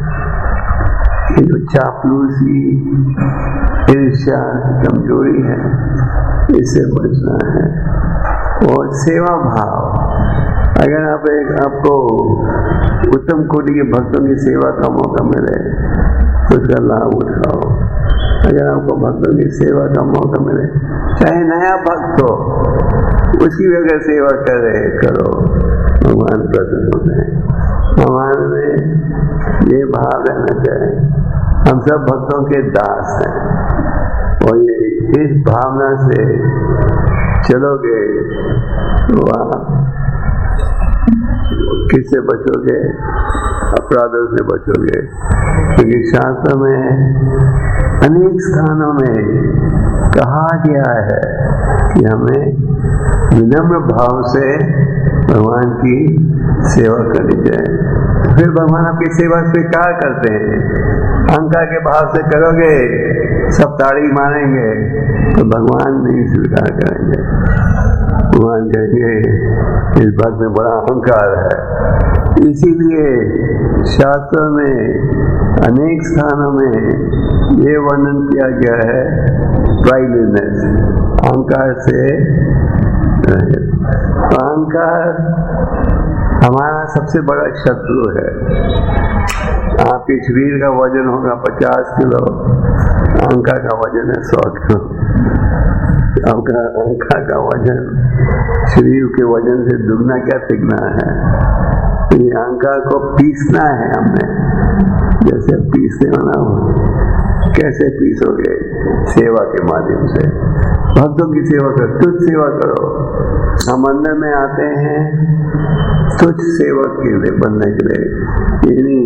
जो चापलूसी, ईर्ष्या, कमजोरी है, इससे बचना है। और सेवा भाव, अगर आप एक आपको उत्तम कोटि के भक्तों की सेवा का मौका मिले तो उसका लाभ उठाओ। अगर आपको भक्तों की सेवा का मौका मिले, चाहे नया भक्त हो, उसकी भी अगर सेवा करे करो, भगवान प्रसन्न होते हैं। हमारे में ये भाव रहना चाहिए, हम सब भक्तों के दास हैं। और ये इस भावना से चलोगे तो आप किससे बचोगे? अपराधों से बचोगे। क्योंकि शास्त्र में अनेक स्थानों में कहा गया है कि हमें विनम्र भाव से भगवान की सेवा करनी चाहिए। फिर भगवान आपकी सेवा स्वीकार करते हैं। अहंकार के भाव से करोगे, सब ताड़ी मारेंगे, तो भगवान नहीं स्वीकार करेंगे। भगवान कहेंगे इस भक्त में बड़ा अहंकार है। इसीलिए शास्त्रों में अनेक स्थानों में ये वर्णन किया गया है प्राइडनेस, अहंकार से। अहंकार हमारा सबसे बड़ा शत्रु है। आपके शरीर का वजन होगा पचास किलो, अहंकार का वजन है सौ किलो। आपका अहंकार का वजन शरीर के वजन से दुगना क्या तिगना है। ये अहंकार को पीसना है हमने, जैसे पीसते हो ना, कैसे पीसोगे? सेवा के माध्यम से। भक्तों की सेवा करो, तुझ सेवा करो। हम अंदर में आते हैं तुझ सेवक के लिए बनने के लिए, यानी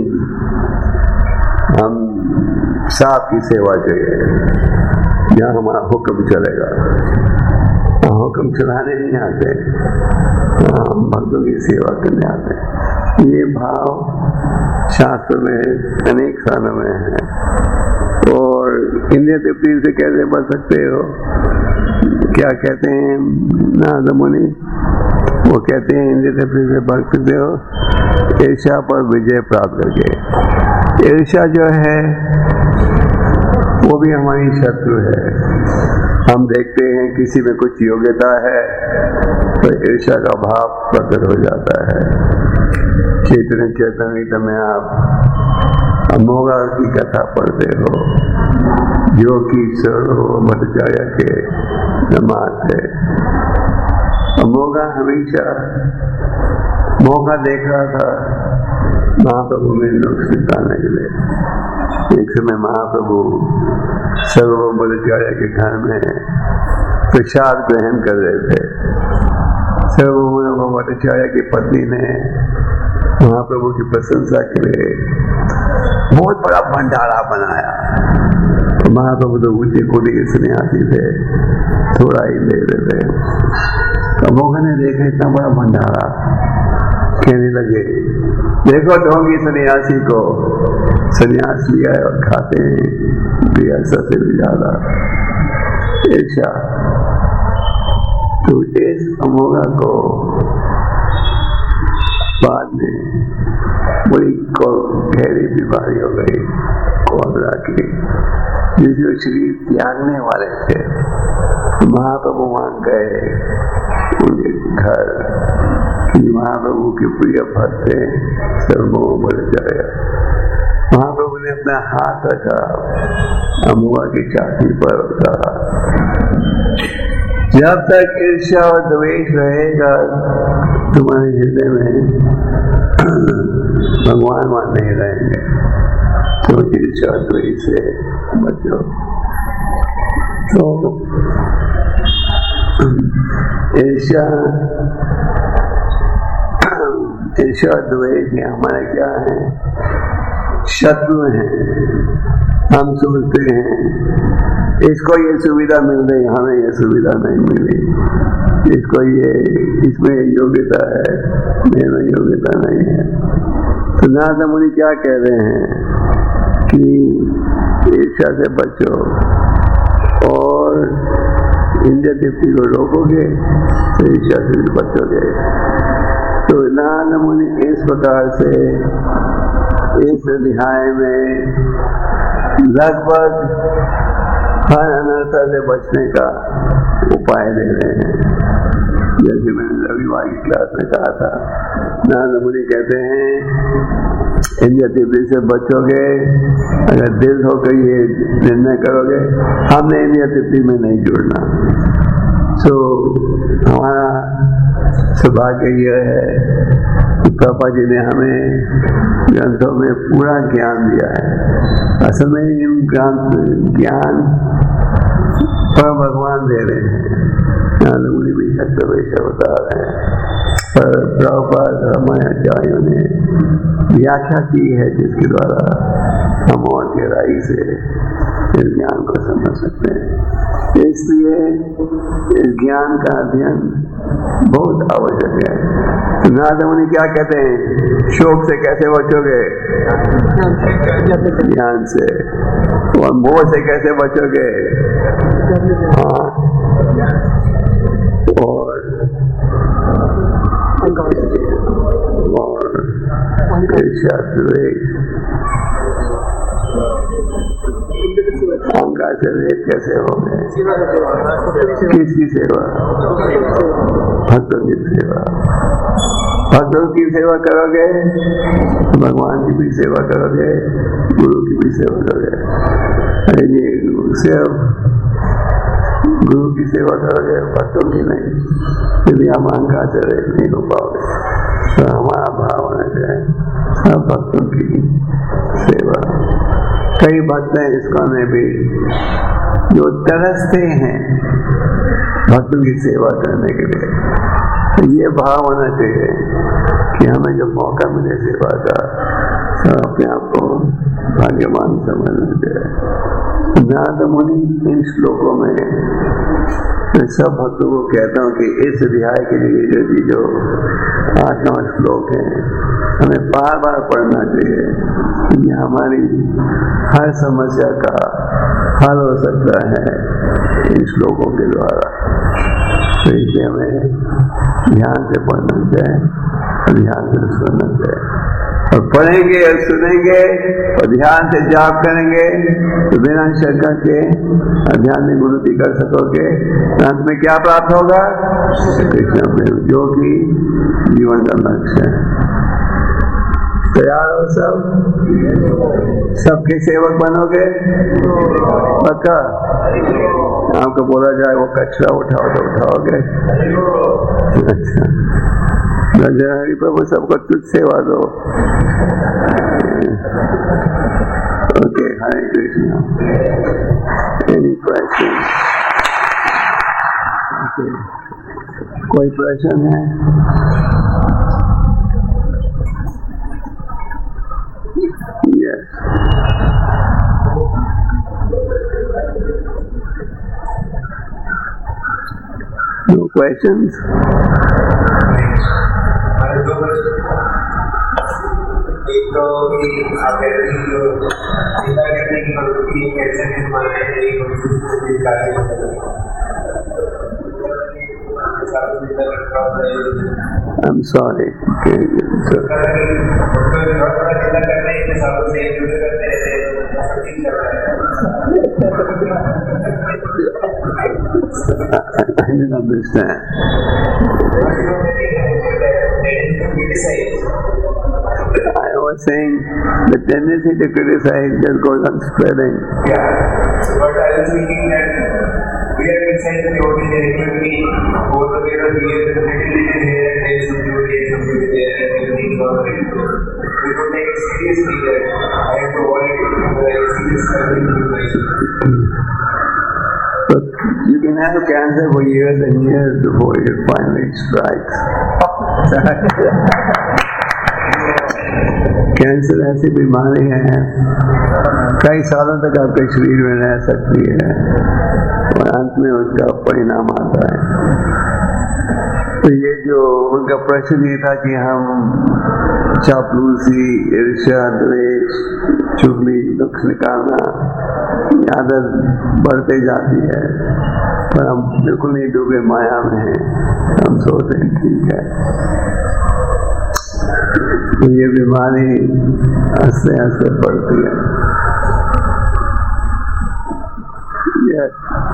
हम साहब की सेवा चाहिए, जहाँ हमारा हुक्म चलेगा। हुक्म चलाने नहीं आते, हम भक्तों की सेवा करने आते हैं। ये भाव शास्त्र में अनेक स्थानों में है। और इंद्रिय तृप्ति से कैसे बच सकते हो? क्या कहते हैं नारद मुनि? वो कहते हैं इंद्रिय तृप्ति से बच सकते हो ईर्ष्या पर विजय प्राप्त करके। ईर्ष्या जो है वो भी हमारी शत्रु है। हम देखते हैं किसी में कुछ योग्यता है तो ईर्ष्या का भाव प्रकट हो जाता है। चैतन्य चैतन्य में आप अमोघा की कथा पढ़ते हो, जो कि सरो भट्टाचार्य के जमात है। अमोघा हमेशा मौका देख रहा था महाप्रभु में लोग निकालने के लिए। एक समय महाप्रभु सर्वभौम भट्टाचार्य के घर में प्रसाद ग्रहण कर रहे थे। सर्वभौम भट्टाचार्य की पत्नी ने महाप्रभु की प्रशंसा के लिए बहुत बड़ा भंडारा बनाया। तो महाप्रभु तो ऊंचे कोटि के सन्यासी थे, थोड़ा ही ले रहे थे। तो मोहन ने देखा इतना बड़ा भंडारा, कहने लगे, देखो ढोंगी सन्यासी को, सन्यास लिया है और खाते हैं प्रियसा से भी ज्यादा। ऐसा तो इस अमोघा को बाद में बड़ी गहरी बीमारी हो गई, कोबरा की, जिसमें शरीर त्यागने वाले थे। महाप्रभु वहां गए उनके घर, महाप्रभु के प्रिय भक्त थे, सर्वमोह बढ़ जाएगा। महाप्रभु ने अपना हाथ रखा अमुआ की छाती पर, कहा जब तक ईर्ष्या और द्वेष रहेगा तुम्हारे हृदय में, भगवान वहां नहीं रहेंगे। तो ईर्ष्या और द्वेष से बचो। तो ईर्ष्या ईर्ष्या और द्वेष हमारे क्या है? शत्रु हैं। हम सोचते हैं इसको ये सुविधा मिल रही, हमें ये सुविधा नहीं मिली, इसको ये, इसमें योग्यता है, मेरे योग्यता नहीं है। तो नारद मुनि क्या कह रहे हैं कि ईर्ष्या से बचो और इंद्रिय तृप्ति को रोकोगे तो ईर्ष्या से भी बचोगे। तो नारद मुनि इस प्रकार से इस अध्याय में लगभग हर अनर्था से बचने का उपाय दे रहे हैं। जैसे मैंने रविवार की क्लास में कहा था, नारद मुनि कहते हैं इंद्रिय तृप्ति से बचोगे अगर दिल होकर ये निर्णय करोगे हमने इंद्रिय तृप्ति में नहीं जुड़ना। सो हमारा सौभाग्य यह है कि पापा जी ने हमें ग्रंथों में पूरा ज्ञान दिया है। असल में इन ज्ञान पर भगवान दे रहे हैं, मुनि भी शक्त वैश्य बता रहे हैं, पर प्रभुपाद हमारे आचार्यों ने व्याख्या की है जिसके द्वारा हम और गहराई से इस ज्ञान को समझ सकते हैं। इसलिए इस ज्ञान का अध्ययन बहुत आवश्यक है। नारद मुनि क्या कहते हैं? शोक से कैसे बचोगे? ज्ञान से। और मोह से कैसे बचोगे? हाँ, और अहंकार से रहित कैसे हो गए? किसकी सेवा? भक्तों की सेवा। भक्तों की सेवा करोगे भगवान की भी सेवा करोगे, गुरु की भी सेवा करोगे। ये सिर्फ गुरु की सेवा करोगे, भक्तों की नहीं, यदि हम अहंकार से रहित नहीं हो पाओगे। तो हमारा भाव होना चाहिए सब भक्तों की सेवा। कई भक्त हैं इसकान में भी जो तरसते हैं भक्तों की सेवा करने के लिए। तो ये भाव होना चाहिए कि हमें जो मौका मिले सेवा का, तो अपने आप को भाग्यवान समझना चाहिए। नारद मुनि इन श्लोकों में मैं सब भक्तों को कहता हूँ कि इस अध्याय के लिए जो जो आठ नौ श्लोक हैं हमें बार बार पढ़ना चाहिए। ये हमारी हर समस्या का हल हो सकता है इन श्लोकों के द्वारा। तो इसलिए हमें ध्यान से पढ़ना चाहिए, ध्यान से सुनना चाहिए। और पढ़ेंगे और सुनेंगे और ध्यान से जाप करेंगे तो बिना शंका के ध्यान में उन्नति कर सकोगे। अंत में क्या प्राप्त होगा? कृष्ण प्रेम, जो कि जीवन का लक्ष्य है। तैयार हो सब? सबके सेवक बनोगे? पक्का? आपको बोला जाए वो कचरा उठाओ तो उठाओगे? अच्छा, हरि प्रभु सबको तुझ सेवा दो। Okay, Hare Krishna. Any question? कोई प्रश्न है? यस। No questions?
एक तो कि अगर जो चिंता करने की प्रवृत्ति कैसे निर्माण है एक प्रवृत्ति कार्य
I'm sorry. Okay. So, I didn't understand. I was saying the tendency to criticize just goes on spreading.
Yeah, but I was thinking that we are inside the ordinary activity, all the way of the activity here, and there is some beauty and some beauty there, and everything is all right. We don't take it seriously that I have to avoid the serious everything to myself.
But you can have cancer for years and years before it finally strikes. Cancer ऐसी बीमारी है कई सालों तक आपके शरीर में रह सकती है और अंत में उसका परिणाम आता है। तो ये जो उनका प्रश्न ये था कि हम चापलूसी, ईर्ष्या, द्वेष, चुगली, दुख निकालना आदत बढ़ते जाती है, पर हम बिल्कुल नहीं डूबे माया में हैं। हम सोचते हैं ठीक है, तो ये बीमारी हंसते हंसते पड़ती है। yes.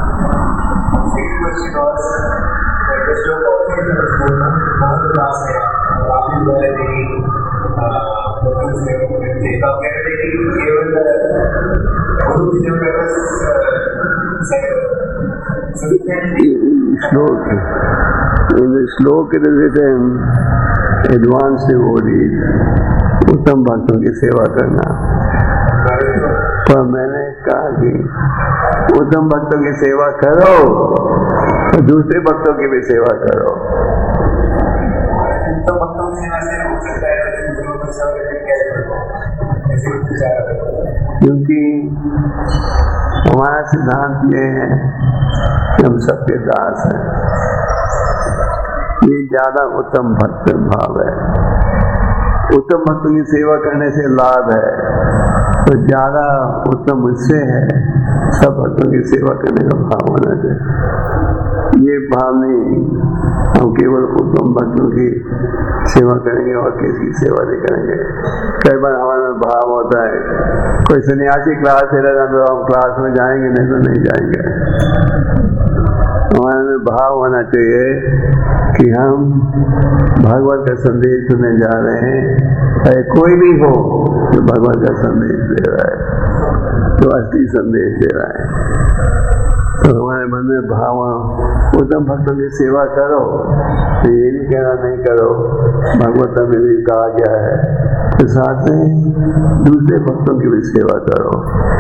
श्लोक in the श्लोक it is written advanced devotees, उत्तम भक्तों की सेवा करना। पर मैंने कहा कि उत्तम भक्तों की सेवा करो तो दूसरे भक्तों की भी सेवा करो। क्योंकि हमारा सिद्धांत ये है कि हम सबके दास हैं। ये ज्यादा उत्तम भक्त भाव है। उत्तम भक्तों की सेवा करने से लाभ है, तो ज्यादा उत्तम मुझसे है, सब भक्तों की सेवा करने का भाव होना चाहिए। ये भाव नहीं हम केवल उत्तम भक्तों की सेवा करेंगे और किसी की सेवा नहीं करेंगे। कई बार हमारे में भाव होता है कोई सन्यासी क्लास ले रहा तो हम क्लास में जाएंगे, नहीं तो नहीं जाएंगे। हमारे में भाव होना चाहिए कि हम भगवान का संदेश सुनने जा रहे हैं, चाहे कोई भी हो जो भगवान का संदेश दे रहा है, जो असली संदेश दे रहा है। तो हमारे मन में भाव उत्तम भक्तों की सेवा करो, तो ये नहीं कहना नहीं करो, भगवत में भी कहा गया है, तो साथ में दूसरे भक्तों की भी सेवा करो।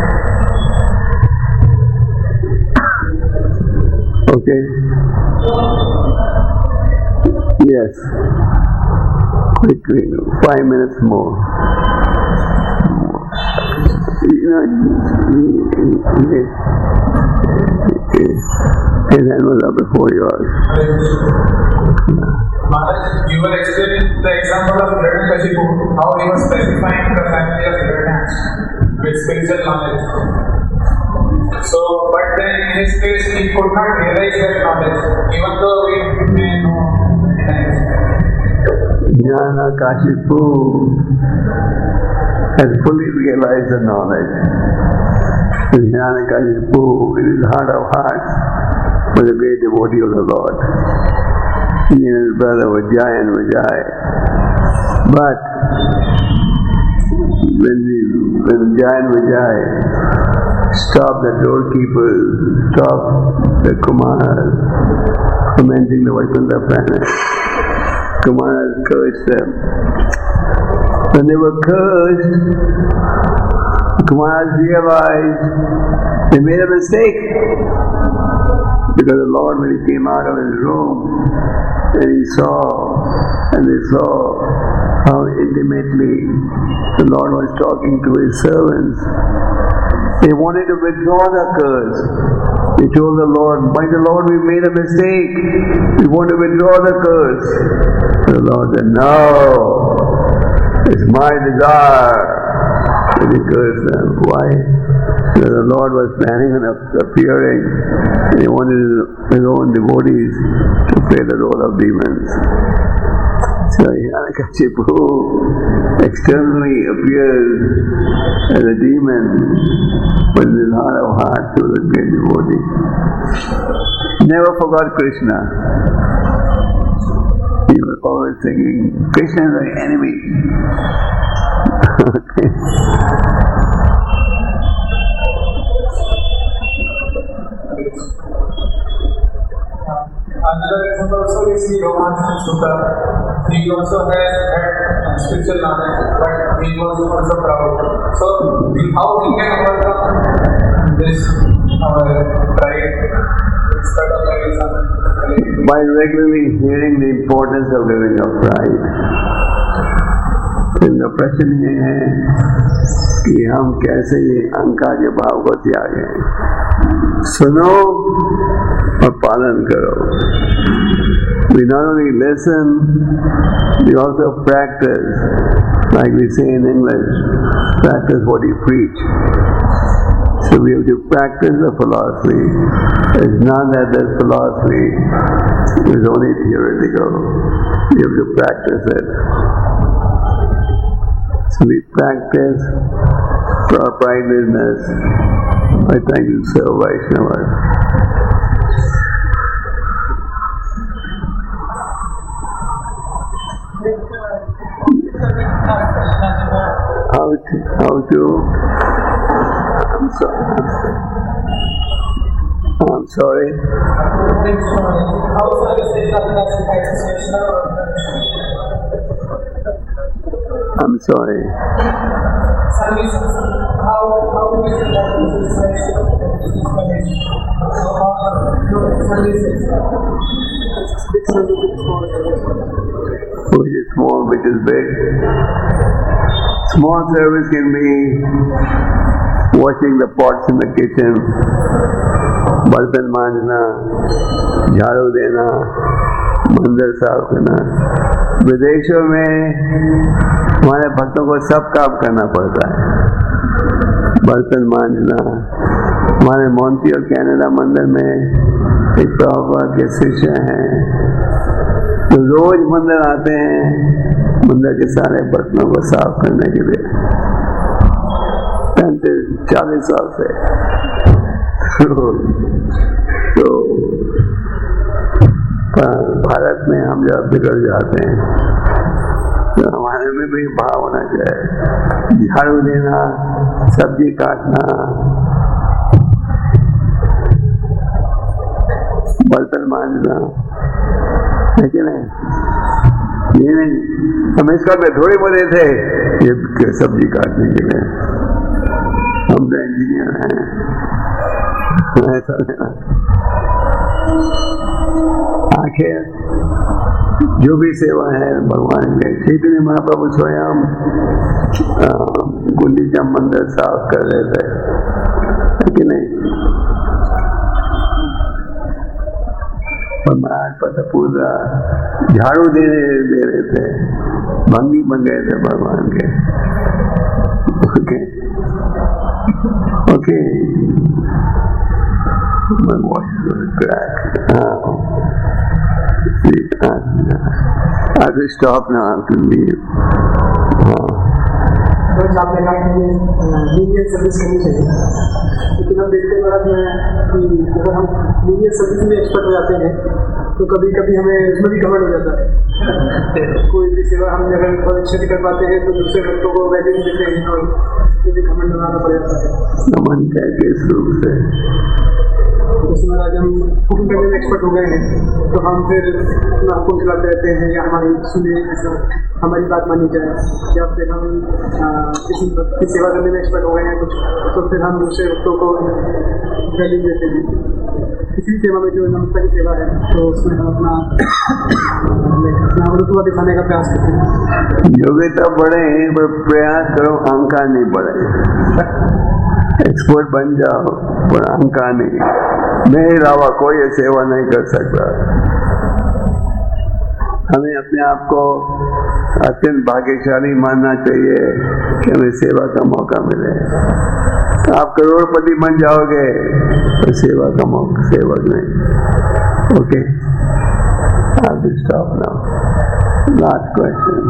Okay, yes, quickly, five minutes more. You know, his hand was up before yours.
Maharaj, you were explaining the example of Hiranyakashipu, how he was specifying the family of Hiranyakashipu with spiritual knowledge. So, but then in his case, he could not realize that knowledge, even though we may know.
Hiranyakashipu has fully realized the knowledge. Hiranyakashipu, in his heart of hearts, was a great devotee of the Lord. He and his brother were Jai and Vijay. But when, we, when Jai and Vijay stopped the doorkeepers, stopped the Kumaras from entering the Vaikuntha planet, Kumaras cursed them. When they were cursed, Kumaras realized they made a mistake. Because the Lord, when he came out of his room, and he saw, and they saw how intimately the Lord was talking to his servants, they wanted to withdraw the curse. They told the Lord, by the Lord, we made a mistake. We want to withdraw the curse. The Lord said, no, it's my desire to be Krishna. Why? Because the Lord was planning on appearing, and he wanted his own devotees to play the role of demons. So Hiranyakashipu externally appears as a demon, but in his heart of hearts he was a great devotee. Never forgot Krishna. He was always thinking, Krishna is my enemy. Okay.
Another example also is the Romantic Sutta. He also has had spiritual knowledge, but he was also proud. So, how we can overcome this our pride?
By regularly hearing the importance of living a pride. इनका प्रश्न ये है कि हम कैसे ये अहंकार के भाव को त्यागें। सुनो और पालन करो। We not only listen, we also practice. Like we say in English, practice what you preach. So we have to practice the philosophy. It's not that this philosophy is only theoretical. We have to practice it. So we practice uprightness by trying to serve Vaishnavas. How to, how to I'm sorry. I'm sorry. I'm sorry. Which is small, which is big. Small service can be washing the pots in the kitchen, बर्तन मांजना, झाड़ू देना, मंदिर साफ करना। विदेशों में हमारे भक्तों को सब काम करना पड़ता है, बर्तन मांजना। हमारे मोंटी और कनाडा मंदिर में एक प्रभुपाद के शिष्य हैं, तो रोज मंदिर आते हैं मंदिर के सारे बर्तनों को साफ करने के लिए, पैंतीस चालीस साल से। तो भारत में हम जब बिगड़ जाते हैं तो हमारे में भी भाव होना चाहिए, झाड़ू देना, सब्जी काटना, बर्तन मांजना, है कि नहीं? ये नहीं हम इसका में थोड़े बोले थे ये सब्जी काटने के लिए, हम तो इंजीनियर हैं, ऐसा नहीं। आखिर जो भी सेवा है भगवान के, चैतन्य महाप्रभु स्वयं गुंडीचा मंदिर साफ कर रहे थे, है कि नहीं? और महाराज पतपूजा झाड़ू दे दे रहे थे, भंगी बन गए थे भगवान के। Okay okay my voice will crack. Oh. See, uh, I have to stop now, I have to leave. Oh.
आपने कहा कि लीनियर सर्विस करनी चाहिए, लेकिन हम देखते हैं कि अगर हम लीनियर सर्विस में एक्सपर्ट हो जाते हैं तो कभी कभी हमें उसमें भी घमंड हो जाता है। कोई भी सेवा हम अगर बहुत अच्छे से कर पाते हैं तो दूसरे भक्तों को वैल्यू देते हैं और उसमें भी घमंड बनाना पड़ जाता है।
घमंड है किस रूप से?
जैसे महाराज हम हुक्म करने में एक्सपर्ट हो गए हैं तो हम फिर अपना हुक्म चलाते रहते हैं, या हमारी सुने ऐसा हमारी बात मानी जाए, या फिर हम किसी भक्त की सेवा करने में एक्सपर्ट हो गए हैं कुछ, तो फिर हम दूसरे भक्तों को वैल्यू देते हैं। किसी सेवा में जो नमस्ता की सेवा है तो उसमें हम अपना अपना रुतबा दिखाने का प्रयास करते हैं।
योग्यता बढ़े पर प्रयास करो, अहंकार नहीं बढ़े। एक्सपर्ट बन जाओ पर अहंकार नहीं। मेरे अलावा कोई ये सेवा नहीं कर सकता, हमें अपने आप को अत्यंत भाग्यशाली मानना चाहिए कि हमें सेवा का मौका मिले। आप करोड़पति बन जाओगे तो सेवा का मौका सेवक नहीं। Okay, I will stop now. Last question.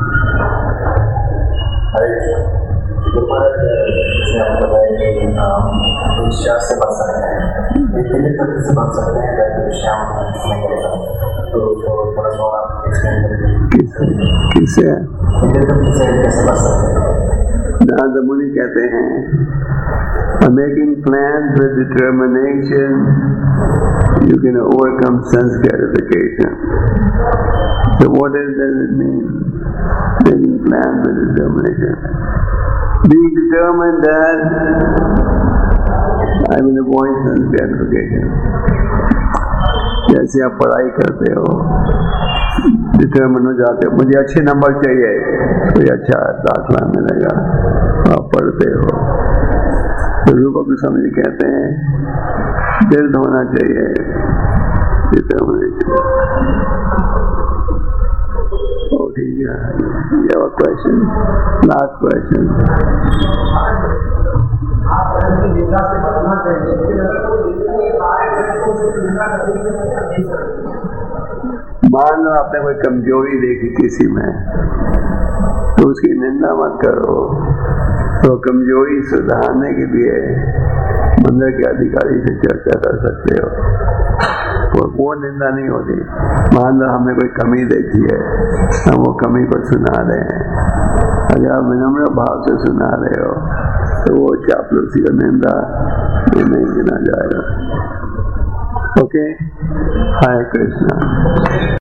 विश्वास से बच सकते हैं, दिल्ली से बच सकते हैं, तो थोड़ा सा एक्सप्लेन करेंगे
किससे
कैसे बच सकते हैं।
नारद मुनि कहते हैं, making plans with determination you can overcome sense gratification. So what does it mean? Making plans with determination. Being determined that I will avoid sense gratification. जैसे आप पढ़ाई करते हो, डिटर्मिन हो जाते हो, मुझे अच्छे नंबर चाहिए, कोई अच्छा दाखला मिलेगा, आप पढ़ते हो। तो रूप गोस्वामी कहते हैं दृढ़ होना चाहिए, डिटर्मिनेशन। Oh, ठीक है, you have a question? Last question. मान लो आपने कोई कमजोरी देखी किसी में, तो उसकी निंदा मत करो। तो कमजोरी सुधारने के लिए मंदिर के अधिकारी से चर्चा कर सकते हो, वो, वो निंदा नहीं होती। मान लो हमने कोई कमी देखी है, हम वो कमी को सुना रहे हैं, अगर आप विनम्र भाव से सुना रहे हो तो वो चापलूसी का निंदा ये नहीं गिना जाएगा। ओके, हरे कृष्णा।